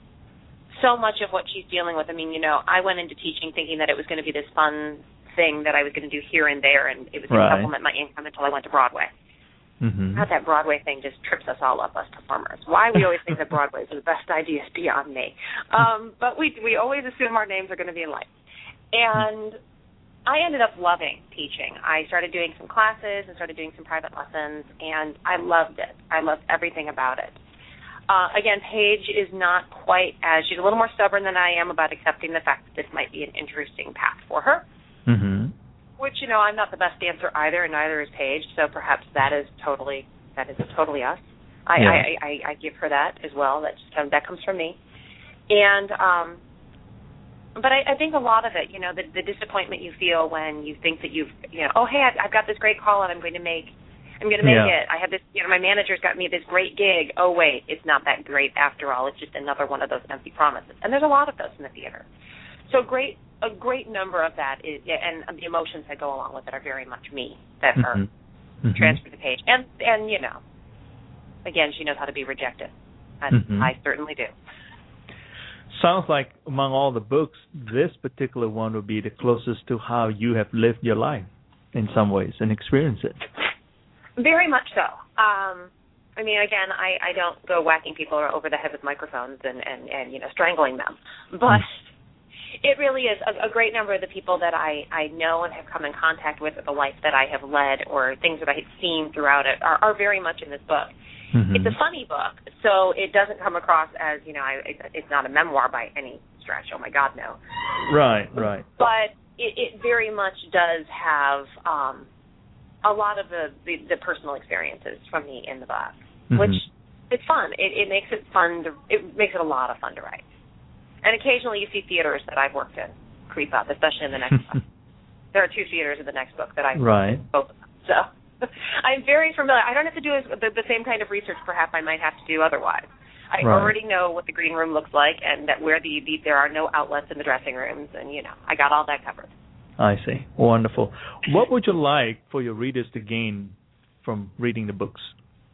Speaker 3: so much of what she's dealing with. I mean, you know, I went into teaching thinking that it was going to be this fun thing that I was going to do here and there, and it was going
Speaker 2: right.
Speaker 3: to supplement my income until I went to Broadway.
Speaker 2: Mm-hmm.
Speaker 3: God, that Broadway thing just trips us all up, us performers. Why we always think that Broadway is the best idea is beyond me. Um, but we we always assume our names are going to be in light. And I ended up loving teaching. I started doing some classes and started doing some private lessons, and I loved it. I loved everything about it. Uh, again, Paige is not quite as, she's a little more stubborn than I am about accepting the fact that this might be an interesting path for her.
Speaker 2: Mm-hmm.
Speaker 3: Which, you know, I'm not the best dancer either, and neither is Paige, so perhaps that is totally that is totally us. I,
Speaker 2: yeah.
Speaker 3: I, I, I give her that as well. That just comes, that comes from me. And um, but I, I think a lot of it, you know, the, the disappointment you feel when you think that you've, you know, oh hey, I've, I've got this great call and I'm going to make, I'm going to make
Speaker 2: yeah.
Speaker 3: it. I have this, you know, my manager's got me this great gig. Oh wait, it's not that great after all. It's just another one of those empty promises. And there's a lot of those in the theater. So great. A great number of that is, and the emotions that go along with it are very much me that
Speaker 2: mm-hmm.
Speaker 3: are
Speaker 2: mm-hmm.
Speaker 3: transferred to Paige. And, and, you know, again, she knows how to be rejected. And
Speaker 2: mm-hmm.
Speaker 3: I certainly do.
Speaker 2: Sounds like among all the books, this particular one would be the closest to how you have lived your life in some ways and experienced it.
Speaker 3: Very much so. Um, I mean, again, I, I don't go whacking people over the head with microphones and, and, and you know, strangling them. But... Mm. It really is. A, a great number of the people that I, I know and have come in contact with, or the life that I have led, or things that I have seen throughout it, are, are very much in this book. Mm-hmm. It's a funny book, so it doesn't come across as, you know, I, it, it's not a memoir by any stretch. Oh, my God, no.
Speaker 2: Right, right.
Speaker 3: But it, it very much does have um, a lot of the, the, the personal experiences from me in the book, mm-hmm. which it's fun. It, it makes it fun. To, it makes it a lot of fun to write. And occasionally you see theaters that I've worked in creep up, especially in the next book. There are two theaters in the next book that I've
Speaker 2: right.
Speaker 3: both of them. So I'm very familiar. I don't have to do the, the same kind of research perhaps I might have to do otherwise. I
Speaker 2: right.
Speaker 3: already know what the green room looks like and that where the, the there are no outlets in the dressing rooms, and, you know, I got all that covered.
Speaker 2: I see. Wonderful. What would you like for your readers to gain from reading the books?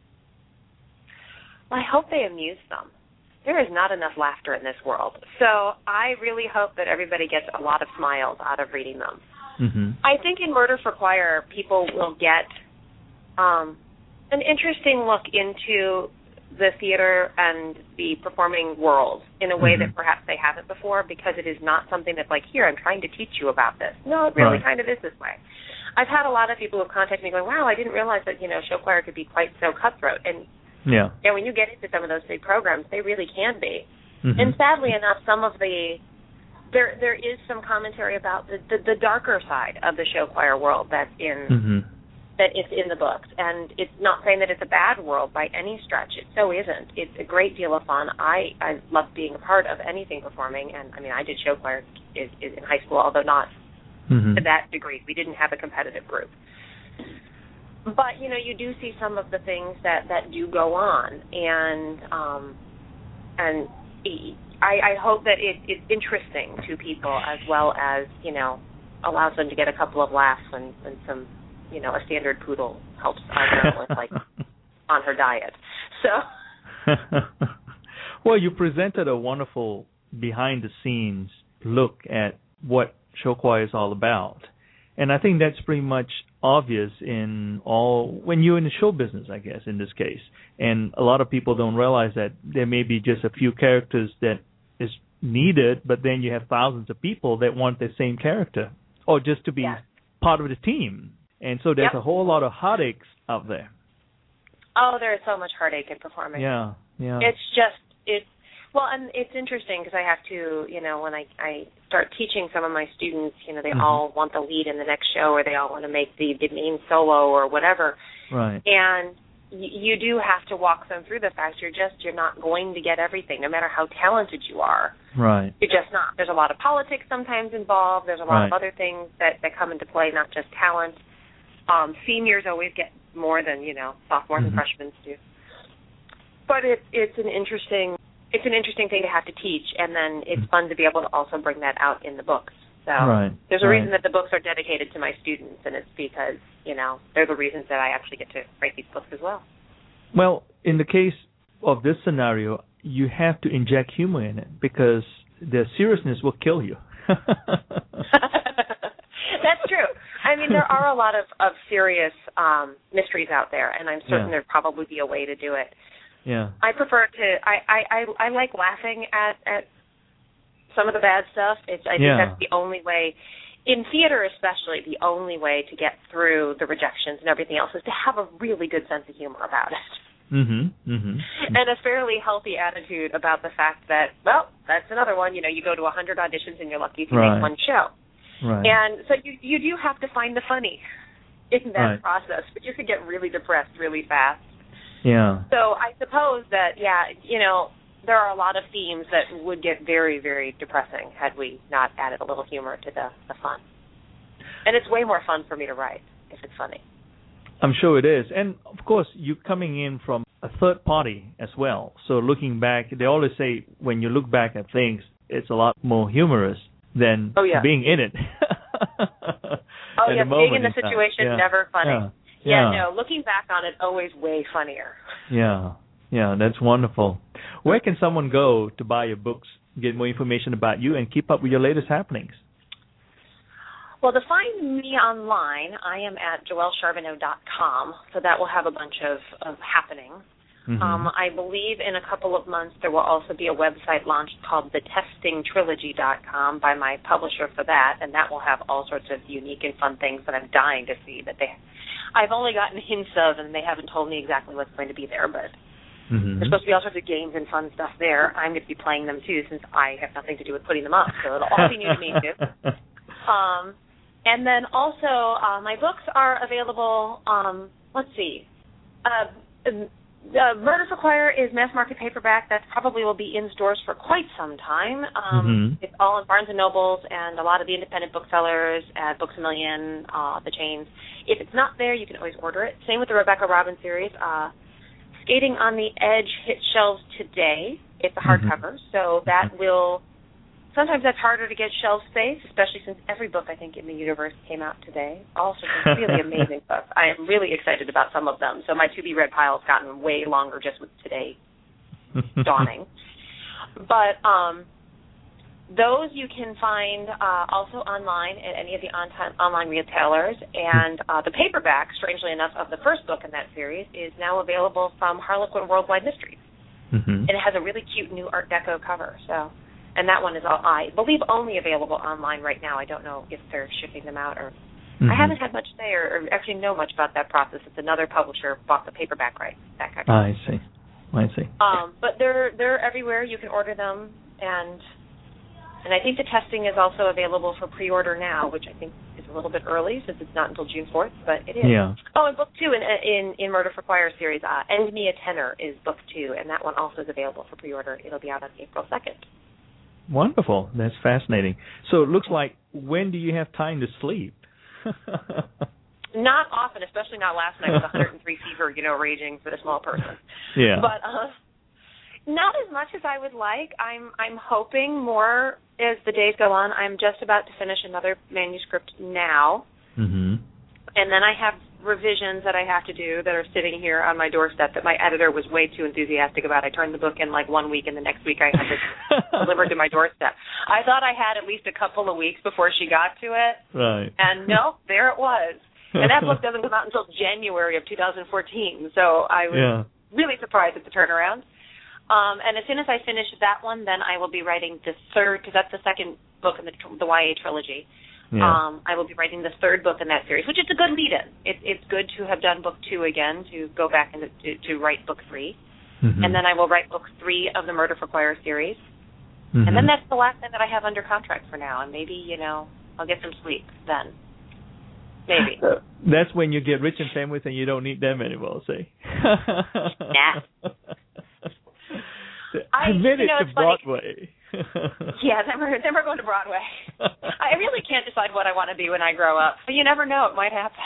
Speaker 3: Well, I hope they amuse them. There is not enough laughter in this world. So I really hope that everybody gets a lot of smiles out of reading them.
Speaker 2: Mm-hmm.
Speaker 3: I think in Murder for Choir, people will get um, an interesting look into the theater and the performing world in a way mm-hmm. that perhaps they haven't before, because it is not something that's like, here, I'm trying to teach you about this. No, it really right. kind of is this way. I've had a lot of people who have contacted me going, wow, I didn't realize that, you know, show choir could be quite so cutthroat. And
Speaker 2: Yeah.
Speaker 3: And when you get into some of those big programs, they really can be.
Speaker 2: Mm-hmm.
Speaker 3: And sadly enough, some of the there there is some commentary about the, the, the darker side of the show choir world that's in
Speaker 2: mm-hmm.
Speaker 3: that is in the books. And it's not saying that it's a bad world by any stretch. It so isn't. It's a great deal of fun. I, I love being a part of anything performing. And I mean, I did show choir is, is in high school, although not mm-hmm. to that degree. We didn't have a competitive group. But, you know, you do see some of the things that, that do go on, and um, and I, I hope that it, it's interesting to people as well as, you know, allows them to get a couple of laughs when, when some, you know, a standard poodle helps her with, like, on her diet. So.
Speaker 2: Well, you presented a wonderful behind-the-scenes look at what show choir is all about. And I think that's pretty much obvious in all, when you're in the show business, I guess, in this case. And a lot of people don't realize that there may be just a few characters that is needed, but then you have thousands of people that want the same character or just to be yeah. part of the team. And so there's yep. a whole lot of heartaches out there.
Speaker 3: Oh, there's so much heartache in performing.
Speaker 2: Yeah, yeah.
Speaker 3: It's just, it's, well, and it's interesting because I have to, you know, when I, I start teaching some of my students, you know, they mm-hmm. all want the lead in the next show, or they all want to make the, the main solo or whatever.
Speaker 2: Right.
Speaker 3: And y- you do have to walk them through the fact you're just, you're not going to get everything, no matter how talented you are.
Speaker 2: Right.
Speaker 3: You're just not. There's a lot of politics sometimes involved. There's a lot
Speaker 2: right.
Speaker 3: of other things that, that come into play, not just talent. Um, seniors always get more than, you know, sophomores mm-hmm. and freshmen do. But it, it's an interesting it's an interesting thing to have to teach, and then it's fun to be able to also bring that out in the books. So
Speaker 2: right,
Speaker 3: there's a
Speaker 2: right.
Speaker 3: reason that the books are dedicated to my students, and it's because, you know, they're the reasons that I actually get to write these books as well.
Speaker 2: Well, in the case of this scenario, you have to inject humor in it because the seriousness will kill you.
Speaker 3: That's true. I mean, there are a lot of, of serious um, mysteries out there, and I'm certain
Speaker 2: Yeah.
Speaker 3: there'd probably be a way to do it.
Speaker 2: Yeah.
Speaker 3: I prefer to, I, I, I, I like laughing at, at some of the bad stuff. It's, I think
Speaker 2: Yeah.
Speaker 3: that's the only way, in theater especially, the only way to get through the rejections and everything else is to have a really good sense of humor about it.
Speaker 2: Mhm. Mhm.
Speaker 3: And a fairly healthy attitude about the fact that, well, that's another one. You know, you go to one hundred auditions and you're lucky if you
Speaker 2: Right.
Speaker 3: make one show.
Speaker 2: Right.
Speaker 3: And so you you do have to find the funny in that
Speaker 2: Right.
Speaker 3: process, but you can get really depressed really fast.
Speaker 2: Yeah.
Speaker 3: So I suppose that, yeah, you know, there are a lot of themes that would get very, very depressing had we not added a little humor to the, the fun. And it's way more fun for me to write if it's funny.
Speaker 2: I'm sure it is. And, of course, you're coming in from a third party as well. So looking back, they always say when you look back at things, it's a lot more humorous than
Speaker 3: oh, yeah.
Speaker 2: being in it.
Speaker 3: oh, yeah, being in the situation,
Speaker 2: yeah.
Speaker 3: never funny.
Speaker 2: Yeah.
Speaker 3: Yeah.
Speaker 2: yeah,
Speaker 3: no, looking back on it, always way funnier.
Speaker 2: Yeah, yeah, that's wonderful. Where can someone go to buy your books, get more information about you, and keep up with your latest happenings?
Speaker 3: Well, to find me online, I am at joelle charbonneau dot com, so that will have a bunch of, of happenings.
Speaker 2: Mm-hmm.
Speaker 3: Um, I believe in a couple of months there will also be a website launched called the testing trilogy dot com by my publisher for that, and that will have all sorts of unique and fun things that I'm dying to see that they I've only gotten hints of, and they haven't told me exactly what's going to be there, but
Speaker 2: mm-hmm.
Speaker 3: there's supposed to be all sorts of games and fun stuff there. I'm going to be playing them, too, since I have nothing to do with putting them up, so it'll all be new to me, too. Um, and then also, uh, my books are available, um, let's see, uh, uh, Murder for Quire is mass market paperback. That probably will be in stores for quite some time. Um,
Speaker 2: mm-hmm.
Speaker 3: It's all in Barnes and Nobles and a lot of the independent booksellers at Books A Million, uh, the chains. If it's not there, you can always order it. Same with the Rebecca Robbins series. Uh, Skating on the Edge hit shelves today. It's a hardcover, mm-hmm. so that will – sometimes that's harder to get shelf space, especially since every book, I think, in the universe came out today. All sorts of really amazing books. I am really excited about some of them. So my to-be-read pile has gotten way longer just with today dawning. But um, those you can find uh, also online at any of the on- online retailers. And uh, the paperback, strangely enough, of the first book in that series is now available from Harlequin Worldwide Mysteries.
Speaker 2: Mm-hmm.
Speaker 3: And it has a really cute new Art Deco cover. So, and that one is, all, I believe, only available online right now. I don't know if they're shipping them out or mm-hmm. I haven't had much say or, or actually know much about that process. It's another publisher bought the paperback rights. That kind of
Speaker 2: I see. I see.
Speaker 3: Um, but they're they're everywhere. You can order them, and and I think the testing is also available for pre-order now, which I think is a little bit early since it's not until June fourth, but it is.
Speaker 2: Yeah.
Speaker 3: Oh, and book two in in, in Murder for Quire series, uh, End Me a Tenor is book two, and that one also is available for pre-order. It'll be out on April second.
Speaker 2: Wonderful. That's fascinating. So it looks like, when do you have time to sleep?
Speaker 3: Not often, especially not last night with one hundred three fever, you know, raging for the small person.
Speaker 2: Yeah.
Speaker 3: But uh, not as much as I would like. I'm I'm hoping more as the days go on. I'm just about to finish another manuscript now,
Speaker 2: mm-hmm.
Speaker 3: and then I have revisions that I have to do that are sitting here on my doorstep that my editor was way too enthusiastic about. I turned the book in like one week, and the next week I had it delivered to my doorstep. I thought I had at least a couple of weeks before she got to it,
Speaker 2: right?
Speaker 3: And no, there it was. And that book doesn't come out until January of two thousand fourteen, so I was
Speaker 2: yeah.
Speaker 3: really surprised at the turnaround. Um, and as soon as I finish that one, then I will be writing the third, because that's the second book in the, the Y A trilogy.
Speaker 2: Yeah.
Speaker 3: Um, I will be writing the third book in that series, which is a good lead-in. It, it's good to have done book two again, to go back and to, to write book three. Mm-hmm. And then I will write book three of the Murder for Quire series. Mm-hmm. And then that's the last thing that I have under contract for now. And maybe, you know, I'll get some sleep then. Maybe.
Speaker 2: Uh, that's when you get rich and famous and you don't need them anymore, see?
Speaker 3: Nah.
Speaker 2: I made
Speaker 3: you
Speaker 2: it
Speaker 3: know,
Speaker 2: to Broadway.
Speaker 3: Yeah, then we're, then we're going to Broadway. I really can't decide what I want to be when I grow up, but you never know. It might happen.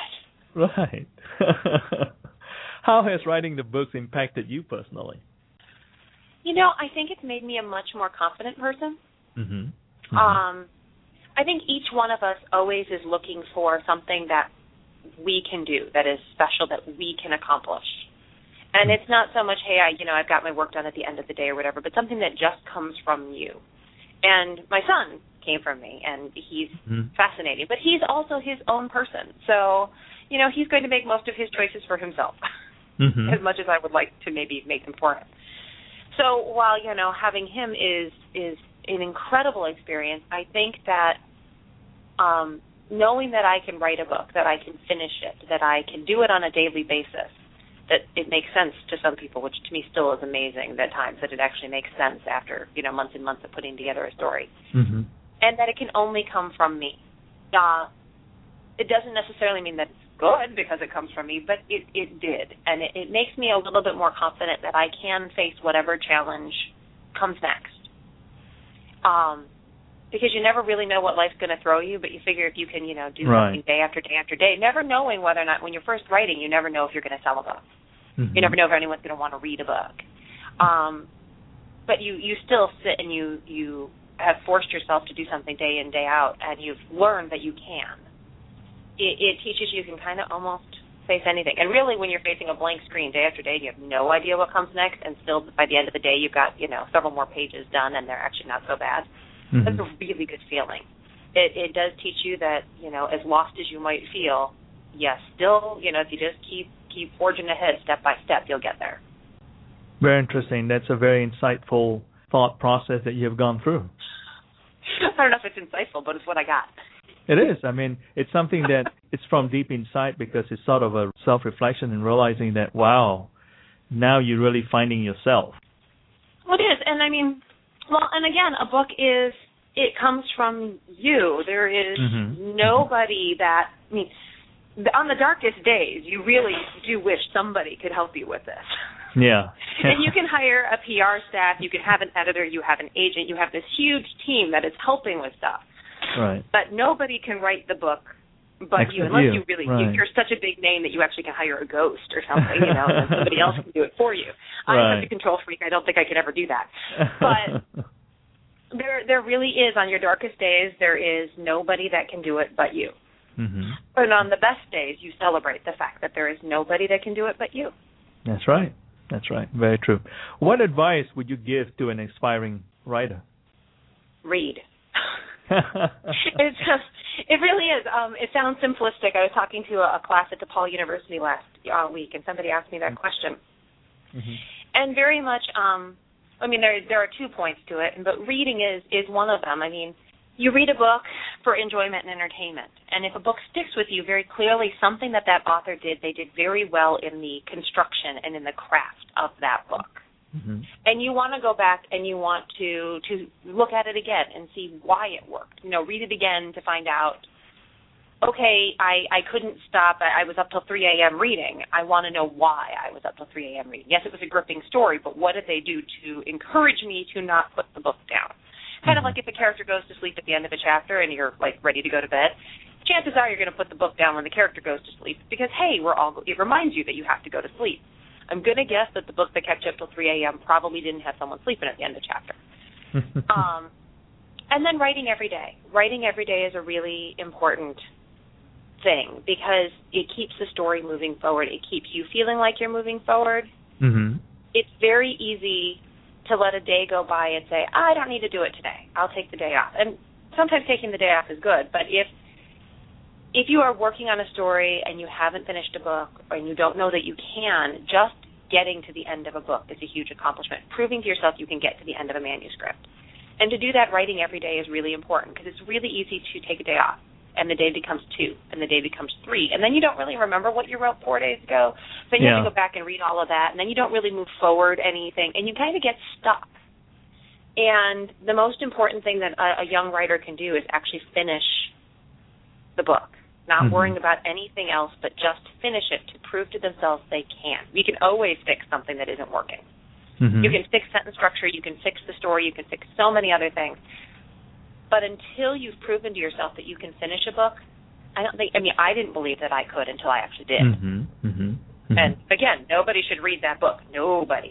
Speaker 2: Right. How has writing the books impacted you personally?
Speaker 3: You know, I think it's made me a much more confident person.
Speaker 2: Mm-hmm. Mm-hmm.
Speaker 3: Um, I think each one of us always is looking for something that we can do, that is special, that we can accomplish. And it's not so much, hey, I, you know, I've got my work done at the end of the day or whatever, but something that just comes from you. And my son came from me, and he's mm-hmm. fascinating. But he's also his own person. So, you know, he's going to make most of his choices for himself, mm-hmm. as much as I would like to maybe make them for him. So while, you know, having him is is an incredible experience, I think that um, knowing that I can write a book, that I can finish it, that I can do it on a daily basis, that it makes sense to some people, which to me still is amazing at times, that it actually makes sense after, you know, months and months of putting together a story.
Speaker 2: Mm-hmm.
Speaker 3: And that it can only come from me. Uh, it doesn't necessarily mean that it's good because it comes from me, but it, it did. And it, it makes me a little bit more confident that I can face whatever challenge comes next. Um, because you never really know what life's going to throw you, but you figure if you can, you know, do
Speaker 2: right.
Speaker 3: something day after day after day, never knowing whether or not, when you're first writing, you never know if you're going to sell a book.
Speaker 2: Mm-hmm.
Speaker 3: You never know if anyone's going to want to read a book. Um, but you, you still sit and you, you have forced yourself to do something day in, day out, and you've learned that you can. It, it teaches you can kind of almost face anything. And really, when you're facing a blank screen day after day, you have no idea what comes next, and still by the end of the day, you've got, you know, several more pages done, and they're actually not so bad. Mm-hmm. That's a really good feeling. It, it does teach you that, you know, as lost as you might feel, yes, still, you know, if you just keep keep forging ahead step by step, you'll get there.
Speaker 2: Very interesting. That's a very insightful thought process that you have gone through.
Speaker 3: I don't know if it's insightful, but it's what I got.
Speaker 2: It is. I mean, it's something that it's from deep inside, because it's sort of a self-reflection and realizing that, wow, now you're really finding yourself.
Speaker 3: Well, it is. And I mean, well, and again, a book is, it comes from you. There is mm-hmm. nobody that, I mean, on the darkest days, you really do wish somebody could help you with this.
Speaker 2: Yeah.
Speaker 3: And you can hire a P R staff, you can have an editor, you have an agent, you have this huge team that is helping with stuff.
Speaker 2: Right.
Speaker 3: But nobody can write the book but
Speaker 2: Except
Speaker 3: you, unless
Speaker 2: you,
Speaker 3: you really,
Speaker 2: right.
Speaker 3: you're such a big name that you actually can hire a ghost or something, you know, and somebody else can do it for you.
Speaker 2: Right.
Speaker 3: I'm such a control freak, I don't think I could ever do that. But there there really is, on your darkest days, there is nobody that can do it but you.
Speaker 2: Mm-hmm.
Speaker 3: And on the best days, you celebrate the fact that there is nobody that can do it but you.
Speaker 2: That's right. That's right. Very true. What advice would you give to an aspiring writer?
Speaker 3: Read. It's just, it really is. Um, it sounds simplistic. I was talking to a, a class at DePaul University last uh, week, and somebody asked me that question. Mm-hmm. And very much, um, I mean, there there are two points to it, but reading is, is one of them. I mean, you read a book for enjoyment and entertainment. And if a book sticks with you, very clearly something that that author did, they did very well in the construction and in the craft of that book. Mm-hmm. And you want to go back and you want to, to look at it again and see why it worked. You know, read it again to find out, okay, I, I couldn't stop. I, I was up till three a.m. reading. I want to know why I was up till three a.m. reading. Yes, it was a gripping story, but what did they do to encourage me to not put the book down? Kind of like if a character goes to sleep at the end of a chapter and you're, like, ready to go to bed, chances are you're going to put the book down when the character goes to sleep because, hey, we're all. It reminds you that you have to go to sleep. I'm going to guess that the book that kept you up till three a.m. probably didn't have someone sleeping at the end of the chapter. um, and then writing every day. Writing every day is a really important thing because it keeps the story moving forward. It keeps you feeling like you're moving forward.
Speaker 2: Mm-hmm. It's
Speaker 3: very easy to let a day go by and say, I don't need to do it today. I'll take the day off. And sometimes taking the day off is good, but if if you are working on a story and you haven't finished a book and you don't know that you can, just getting to the end of a book is a huge accomplishment. Proving to yourself you can get to the end of a manuscript. And to do that, writing every day is really important because it's really easy to take a day off. And the day becomes two, and the day becomes three. And then you don't really remember what you wrote four days ago. Then you yeah. have to go back and read all of that, and then you don't really move forward anything, and you kind of get stuck. And the most important thing that a, a young writer can do is actually finish the book, not mm-hmm. worrying about anything else, but just finish it to prove to themselves they can. You can always fix something that isn't working. Mm-hmm. You can fix sentence structure, you can fix the story, you can fix so many other things. But until you've proven to yourself that you can finish a book, I don't think, I mean, I didn't believe that I could until I actually did.
Speaker 2: Mm-hmm, mm-hmm, mm-hmm.
Speaker 3: And again, nobody should read that book. Nobody.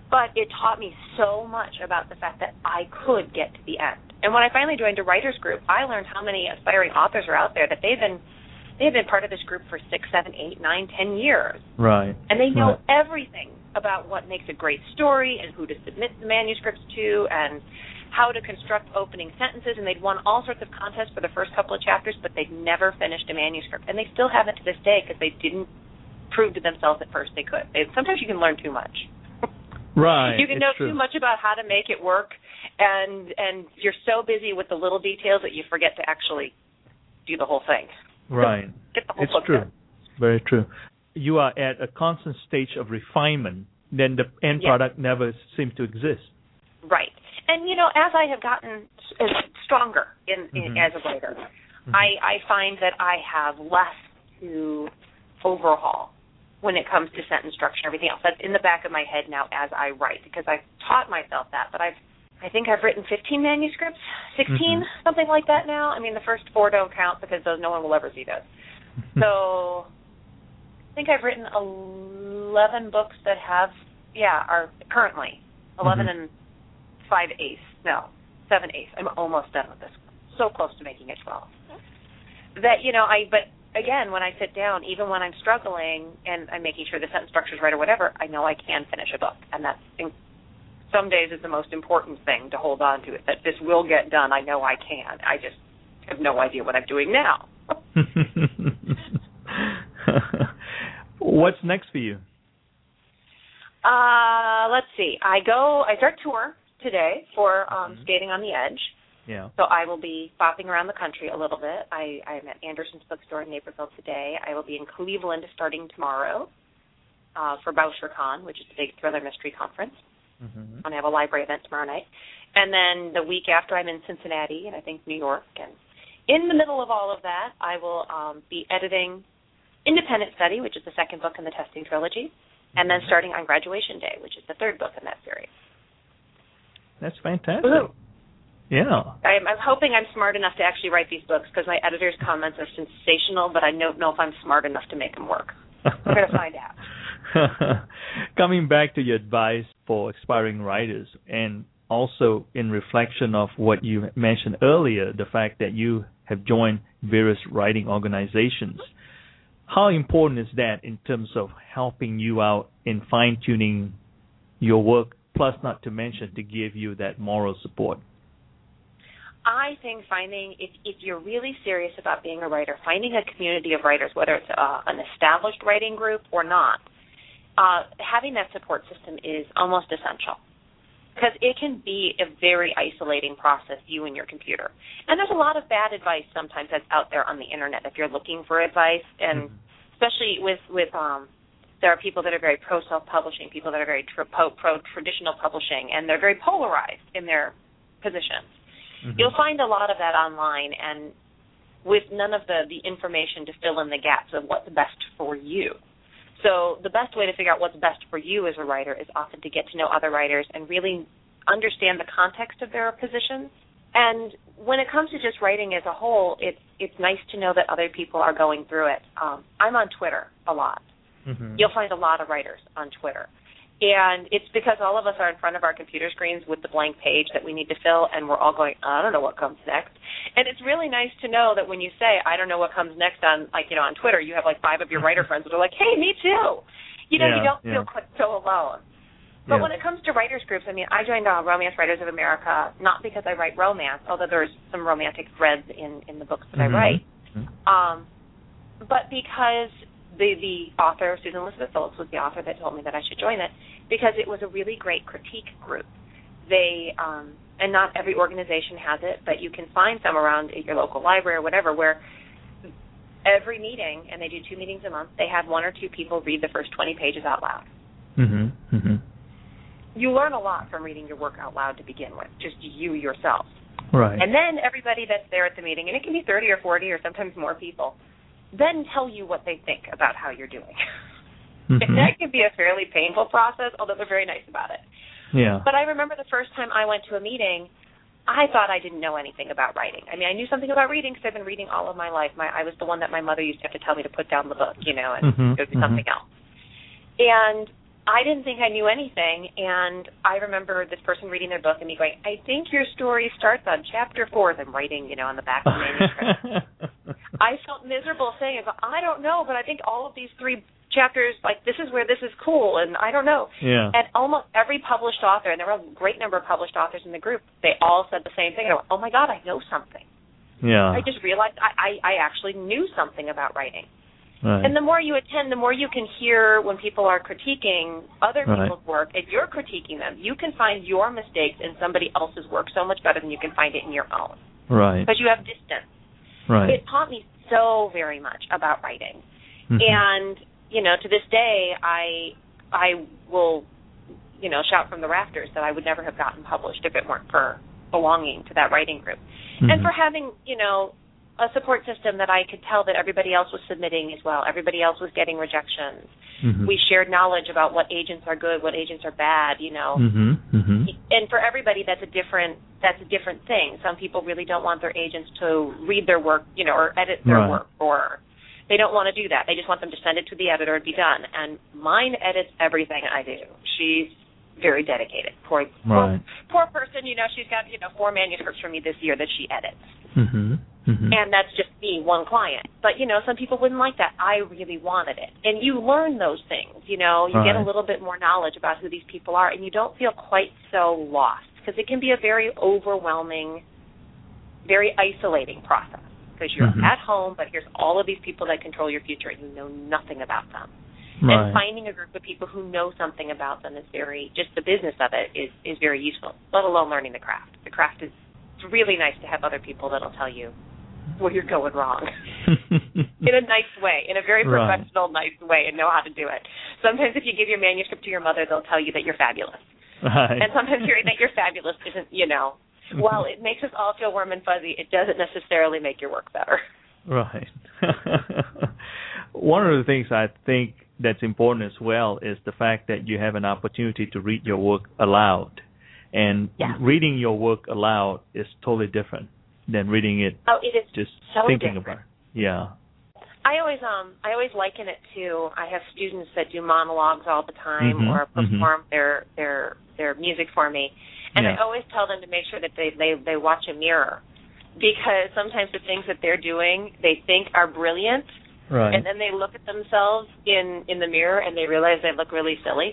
Speaker 3: but it taught me so much about the fact that I could get to the end. And when I finally joined a writers group, I learned how many aspiring authors are out there, that they've been they've been part of this group for six, seven, eight, nine, ten years.
Speaker 2: Right.
Speaker 3: And they know
Speaker 2: right.
Speaker 3: everything about what makes a great story and who to submit the manuscripts to and how to construct opening sentences. And they'd won all sorts of contests for the first couple of chapters, but they'd never finished a manuscript. And they still haven't to this day because they didn't prove to themselves at first they could. They, sometimes you can learn too much.
Speaker 2: Right.
Speaker 3: You can know
Speaker 2: true.
Speaker 3: too much about how to make it work, and and you're so busy with the little details that you forget to actually do the whole thing.
Speaker 2: Right.
Speaker 3: Get the whole
Speaker 2: it's
Speaker 3: book
Speaker 2: true.
Speaker 3: done.
Speaker 2: Very true. You are at a constant stage of refinement, then the end
Speaker 3: yes.
Speaker 2: product never seems to exist.
Speaker 3: Right. And, you know, as I have gotten stronger in,
Speaker 2: mm-hmm.
Speaker 3: in as a writer,
Speaker 2: mm-hmm.
Speaker 3: I, I find that I have less to overhaul when it comes to sentence structure and everything else. That's in the back of my head now as I write, because I've taught myself that. But I've, I think I've written fifteen manuscripts, sixteen, mm-hmm. something like that now. I mean, the first four don't count because those no one will ever see those. So I think I've written eleven books that have, yeah, are currently eleven mm-hmm. and five eighths. No, seven eighths. I'm almost done with this. So close to making it twelve. That, you know, I, but again, when I sit down, even when I'm struggling and I'm making sure the sentence structure is right or whatever, I know I can finish a book. And that's, in, some days is the most important thing to hold on to, it, that this will get done. I know I can. I just have no idea what I'm doing now.
Speaker 2: What's next for you?
Speaker 3: Uh, let's see. I go, I start tour today for um, mm-hmm. Skating on the Edge.
Speaker 2: Yeah.
Speaker 3: So I will be bopping around the country a little bit. I, I'm at Anderson's Bookstore in Naperville today. I will be in Cleveland starting tomorrow uh, for BoucherCon, which is the big thriller mystery conference. Mm-hmm. And I have a library event tomorrow night. And then the week after, I'm in Cincinnati and I think New York. And in the middle of all of that, I will um, be editing Independent Study, which is the second book in the Testing trilogy, mm-hmm. and then starting on Graduation Day, which is the third book in that series.
Speaker 2: That's fantastic.
Speaker 3: Ooh.
Speaker 2: Yeah.
Speaker 3: I'm, I'm hoping I'm smart enough to actually write these books because my editor's comments are sensational, but I don't know if I'm smart enough to make them work. We're going to find out.
Speaker 2: Coming back to your advice for aspiring writers, and also in reflection of what you mentioned earlier, the fact that you have joined various writing organizations, how important is that in terms of helping you out in fine-tuning your work, plus not to mention to give you that moral support?
Speaker 3: I think finding, if, if you're really serious about being a writer, finding a community of writers, whether it's uh, an established writing group or not, uh, having that support system is almost essential. Because it can be a very isolating process, you and your computer. And there's a lot of bad advice sometimes that's out there on the Internet if you're looking for advice, and mm-hmm. especially with, with um, there are people that are very pro-self-publishing, people that are very tr- pro-traditional publishing, and they're very polarized in their positions. Mm-hmm. You'll find a lot of that online, and with none of the, the information to fill in the gaps of what's best for you. So the best way to figure out what's best for you as a writer is often to get to know other writers and really understand the context of their positions. And when it comes to just writing as a whole, it's it's nice to know that other people are going through it. Um, I'm on Twitter a lot. Mm-hmm. You'll find a lot of writers on Twitter. And it's because all of us are in front of our computer screens with the blank page that we need to fill, and we're all going, I don't know what comes next. And it's really nice to know that when you say, I don't know what comes next on, like, you know, on Twitter, you have like five of your writer friends that are like, hey, me too. You know,
Speaker 2: yeah,
Speaker 3: you don't
Speaker 2: yeah.
Speaker 3: feel quite so alone. But
Speaker 2: yeah.
Speaker 3: when it comes to writers groups, I mean, I joined uh, Romance Writers of America, not because I write romance, although there's some romantic threads in, in the books that mm-hmm. I write, mm-hmm. um, but because the, the author, Susan Elizabeth Phillips, was the author that told me that I should join it, because it was a really great critique group. They, um, and not every organization has it, but you can find some around at your local library or whatever, where every meeting, and they do two meetings a month, they have one or two people read the first twenty pages out loud.
Speaker 2: Mm-hmm. Mm-hmm.
Speaker 3: You learn a lot from reading your work out loud to begin with, just you yourself.
Speaker 2: Right.
Speaker 3: And then everybody that's there at the meeting, and it can be thirty or forty or sometimes more people, then tell you what they think about how you're doing. Mm-hmm. And that can be a fairly painful process, although they're very nice about it.
Speaker 2: Yeah.
Speaker 3: But I remember the first time I went to a meeting, I thought I didn't know anything about writing. I mean, I knew something about reading because I've been reading all of my life. My, I was the one that my mother used to have to tell me to put down the book, you know, and
Speaker 2: mm-hmm.
Speaker 3: go do something mm-hmm. else. And I didn't think I knew anything, and I remember this person reading their book and me going, I think your story starts on chapter four, them writing, you know, on the back of the manuscript. I felt miserable saying it, but I don't know, but I think all of these three chapters, like, this is where this is cool, and I don't know.
Speaker 2: Yeah.
Speaker 3: And almost every published author, and there were a great number of published authors in the group, they all said the same thing. I went, oh, my God, I know something.
Speaker 2: Yeah.
Speaker 3: I just realized I, I, I actually knew something about writing.
Speaker 2: Right.
Speaker 3: And the more you attend, the more you can hear when people are critiquing other
Speaker 2: Right.
Speaker 3: people's work, and you're critiquing them. You can find your mistakes in somebody else's work so much better than you can find it in your own.
Speaker 2: Right.
Speaker 3: Because you have distance.
Speaker 2: Right.
Speaker 3: It taught me so very much about writing.
Speaker 2: Mm-hmm.
Speaker 3: And, you know, to this day, I I will, you know, shout from the rafters that I would never have gotten published if it weren't for belonging to that writing group.
Speaker 2: Mm-hmm.
Speaker 3: And for having, you know, a support system that I could tell that everybody else was submitting as well. Everybody else was getting rejections.
Speaker 2: Mm-hmm.
Speaker 3: We shared knowledge about what agents are good, what agents are bad, you know.
Speaker 2: Mm-hmm. Mm-hmm.
Speaker 3: And for everybody, that's a different that's a different thing. Some people really don't want their agents to read their work, you know, or edit their
Speaker 2: Right.
Speaker 3: work, or they don't want to do that. They just want them to send it to the editor and be done. And mine edits everything I do. She's very dedicated. Poor,
Speaker 2: Right.
Speaker 3: poor, poor person, you know, she's got, you know, four manuscripts for me this year that she edits.
Speaker 2: Mm-hmm. Mm-hmm.
Speaker 3: And that's just me, one client. But, you know, some people wouldn't like that. I really wanted it. And you learn those things, you know. You
Speaker 2: Right.
Speaker 3: get a little bit more knowledge about who these people are, and you don't feel quite so lost, because it can be a very overwhelming, very isolating process, because you're
Speaker 2: Mm-hmm.
Speaker 3: at home, but here's all of these people that control your future, and you know nothing about them.
Speaker 2: Right.
Speaker 3: And finding a group of people who know something about them is very, just the business of it is, is very useful, let alone learning the craft. The craft is, it's really nice to have other people that'll tell you where you're going wrong in a nice way, in a very
Speaker 2: Right.
Speaker 3: professional, nice way, and know how to do it. Sometimes if you give your manuscript to your mother, they'll tell you that you're fabulous.
Speaker 2: Right.
Speaker 3: And sometimes hearing that you're fabulous isn't, you know, while it makes us all feel warm and fuzzy, it doesn't necessarily make your work better.
Speaker 2: Right. One of the things I think that's important as well is the fact that you have an opportunity to read your work aloud. And
Speaker 3: Yeah.
Speaker 2: reading your work aloud is totally different than reading it
Speaker 3: Oh, it is
Speaker 2: just
Speaker 3: so
Speaker 2: thinking
Speaker 3: different.
Speaker 2: about it. Yeah.
Speaker 3: I always um I always liken it to, I have students that do monologues all the time
Speaker 2: Mhm,
Speaker 3: or perform mm-hmm. their their their music for me, and
Speaker 2: Yeah.
Speaker 3: I always tell them to make sure that they, they they watch a mirror, because sometimes the things that they're doing they think are brilliant,
Speaker 2: Right.
Speaker 3: and then they look at themselves in in the mirror and they realize they look really silly.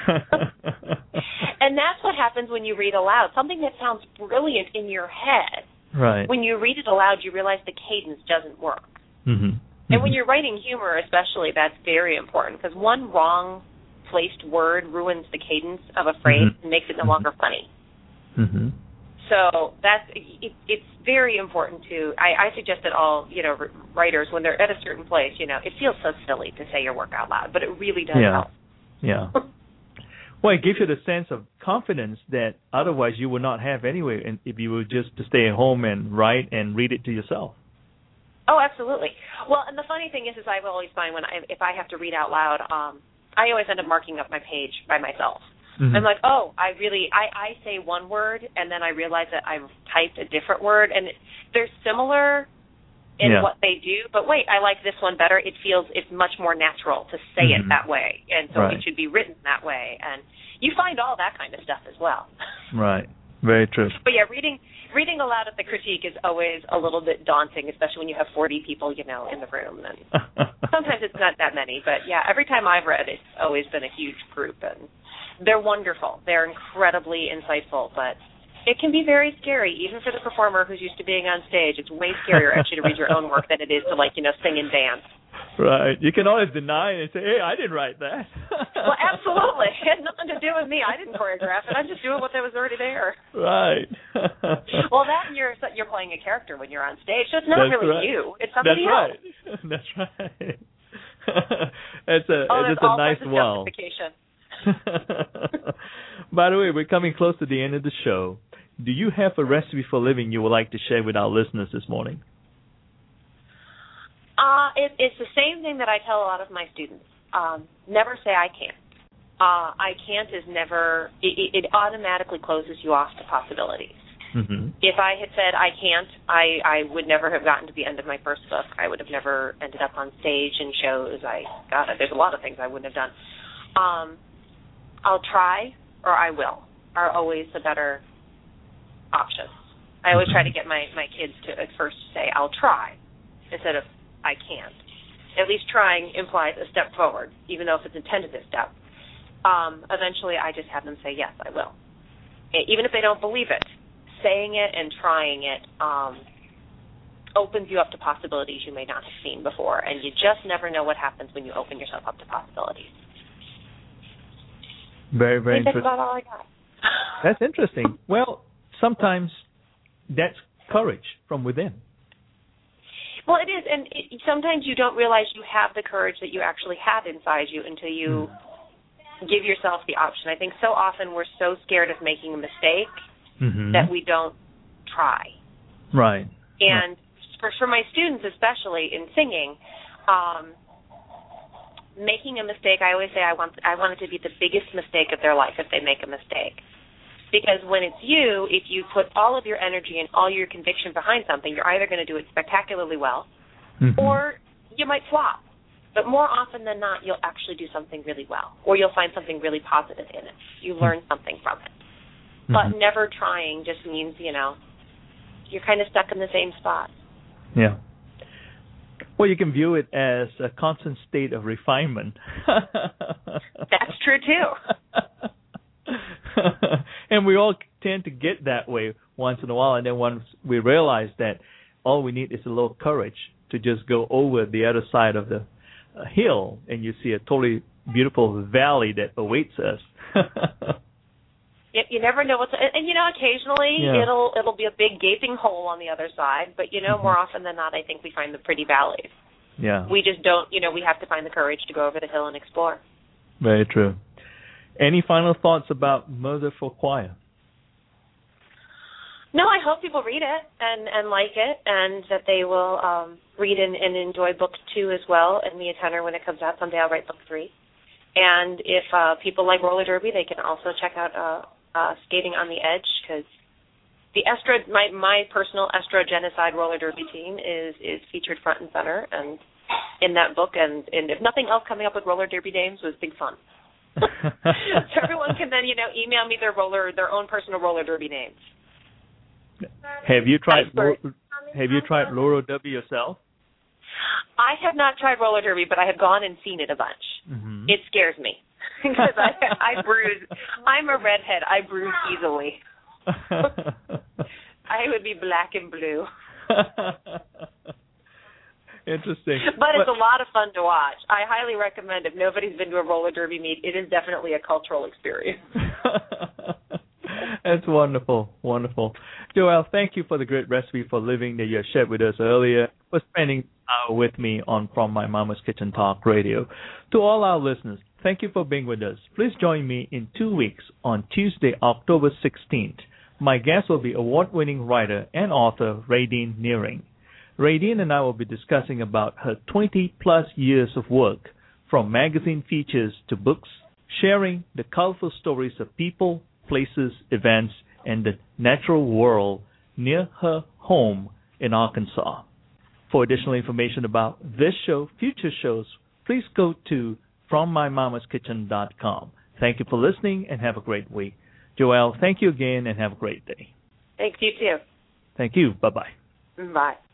Speaker 3: And that's what happens when you read aloud. Something that sounds brilliant in your head,
Speaker 2: Right.
Speaker 3: when you read it aloud, you realize the cadence doesn't work.
Speaker 2: Mm-hmm.
Speaker 3: And when you're writing humor especially, that's very important, because one wrong placed word ruins the cadence of a phrase
Speaker 2: Mm-hmm.
Speaker 3: and makes it no longer funny.
Speaker 2: Mm-hmm.
Speaker 3: So that's it, it's very important to, I, I suggest that all, you know, writers, when they're at a certain place, you know, it feels so silly to say your work out loud, but it really does
Speaker 2: Yeah.
Speaker 3: help.
Speaker 2: Yeah. Well, it gives you the sense of confidence that otherwise you would not have anyway, and if you were just to stay at home and write and read it to yourself.
Speaker 3: Oh, absolutely. Well, and the funny thing is, is I always find when I, if I have to read out loud, um, I always end up marking up my page by myself.
Speaker 2: Mm-hmm.
Speaker 3: I'm like, oh, I really, I, I say one word, and then I realize that I've typed a different word, and they're similar in
Speaker 2: Yeah.
Speaker 3: what they do, but wait, I like this one better. It feels, it's much more natural to say
Speaker 2: Mm-hmm.
Speaker 3: it that way, and so
Speaker 2: Right.
Speaker 3: it should be written that way, and you find all that kind of stuff as well.
Speaker 2: Right. Very true.
Speaker 3: But yeah, reading reading aloud at the critique is always a little bit daunting, especially when you have forty people, you know, in the room. And sometimes it's not that many, but yeah, every time I've read, it's always been a huge group, and they're wonderful. They're incredibly insightful, but it can be very scary, even for the performer who's used to being on stage. It's way scarier actually to read your own work than it is to, like, you know, sing and dance.
Speaker 2: Right. You can always deny it and say, hey, I didn't write that.
Speaker 3: Well, absolutely. It had nothing to do with me. I didn't choreograph it. I'm just doing what that was already there.
Speaker 2: Right.
Speaker 3: Well, that and you're you're playing a character when you're on stage, so it's not
Speaker 2: That's
Speaker 3: really
Speaker 2: right.
Speaker 3: you. It's somebody
Speaker 2: That's
Speaker 3: else.
Speaker 2: right. That's right. It's a
Speaker 3: Oh,
Speaker 2: it's
Speaker 3: there's
Speaker 2: a
Speaker 3: all
Speaker 2: nice
Speaker 3: sorts of
Speaker 2: wow.
Speaker 3: justification.
Speaker 2: By the way, we're coming close to the end of the show. Do you have a recipe for living you would like to share with our listeners this morning?
Speaker 3: Uh, it, it's the same thing that I tell a lot of my students. Um, never say I can't. Uh, I can't is never, it, it automatically closes you off to possibilities.
Speaker 2: Mm-hmm.
Speaker 3: If I had said I can't, I, I would never have gotten to the end of my first book. I would have never ended up on stage in shows. I God, there's a lot of things I wouldn't have done. Um, I'll try or I will are always the better options. I always try to get my, my kids to at first say, I'll try, instead of I can't. At least trying implies a step forward, even though if it's a tentative step. Um, eventually I just have them say, yes, I will. Even if they don't believe it, saying it and trying it um, opens you up to possibilities you may not have seen before, and you just never know what happens when you open yourself up to possibilities.
Speaker 2: Very, very
Speaker 3: I think
Speaker 2: interesting.
Speaker 3: that's about all I got.
Speaker 2: That's interesting. Well, sometimes that's courage from within.
Speaker 3: Well, it is, and it, sometimes you don't realize you have the courage that you actually have inside you until you mm. give yourself the option. I think so often we're so scared of making a mistake mm-hmm. that we don't try.
Speaker 2: Right.
Speaker 3: And right. For, for my students, especially in singing, um, making a mistake, I always say I want I want it to be the biggest mistake of their life if they make a mistake. Because when it's you, if you put all of your energy and all your conviction behind something, you're either going to do it spectacularly well mm-hmm. or you might flop. But more often than not, you'll actually do something really well, or you'll find something really positive in it. You learn mm-hmm. something from it. Mm-hmm. But never trying just means, you know, you're kind of stuck in the same spot.
Speaker 2: Yeah. Well, you can view it as a constant state of refinement.
Speaker 3: That's true, too.
Speaker 2: And we all tend to get that way once in a while, and then once we realize that all we need is a little courage to just go over the other side of the uh, hill, and you see a totally beautiful valley that awaits us.
Speaker 3: you, you never know what's, and, and you know, occasionally yeah. it'll it'll be a big gaping hole on the other side, but you know, mm-hmm. more often than not, I think we find the pretty valleys.
Speaker 2: Yeah.
Speaker 3: We just don't, you know, we have to find the courage to go over the hill and explore.
Speaker 2: Very true. Any final thoughts about Murder for Choir?
Speaker 3: No, I hope people read it and, and like it, and that they will um, read and, and enjoy book two as well, and me a tenor when it comes out. Someday I'll write book three. And if uh, people like roller derby, they can also check out uh, uh, Skating on the Edge, because the estro, my my personal estro genocide roller derby team is is featured front and center, and in that book, and, and if nothing else, coming up with roller derby names was big fun. So everyone can then, you know, email me their roller, their own personal roller derby names.
Speaker 2: Have you tried? Ro- have you tried roller derby yourself?
Speaker 3: I have not tried roller derby, but I have gone and seen it a bunch. Mm-hmm. It scares me because I, I bruise. I'm a redhead. I bruise easily. I would be black and blue.
Speaker 2: Interesting.
Speaker 3: But it's a lot of fun to watch. I highly recommend, if nobody's been to a roller derby meet, it is definitely a cultural experience.
Speaker 2: That's wonderful, wonderful. Joelle, thank you for the great recipe for living that you shared with us earlier, for spending an hour with me on From My Mama's Kitchen Talk Radio. To all our listeners, thank you for being with us. Please join me in two weeks on Tuesday, October sixteenth. My guest will be award-winning writer and author Radine Nearing. Radine and I will be discussing about her twenty-plus years of work, from magazine features to books, sharing the colorful stories of people, places, events, and the natural world near her home in Arkansas. For additional information about this show, future shows, please go to from my mamas kitchen dot com. Thank you for listening, and have a great week. Joelle, thank you again, and have a great day.
Speaker 3: Thanks, you too.
Speaker 2: Thank you. Bye-bye.
Speaker 3: Bye.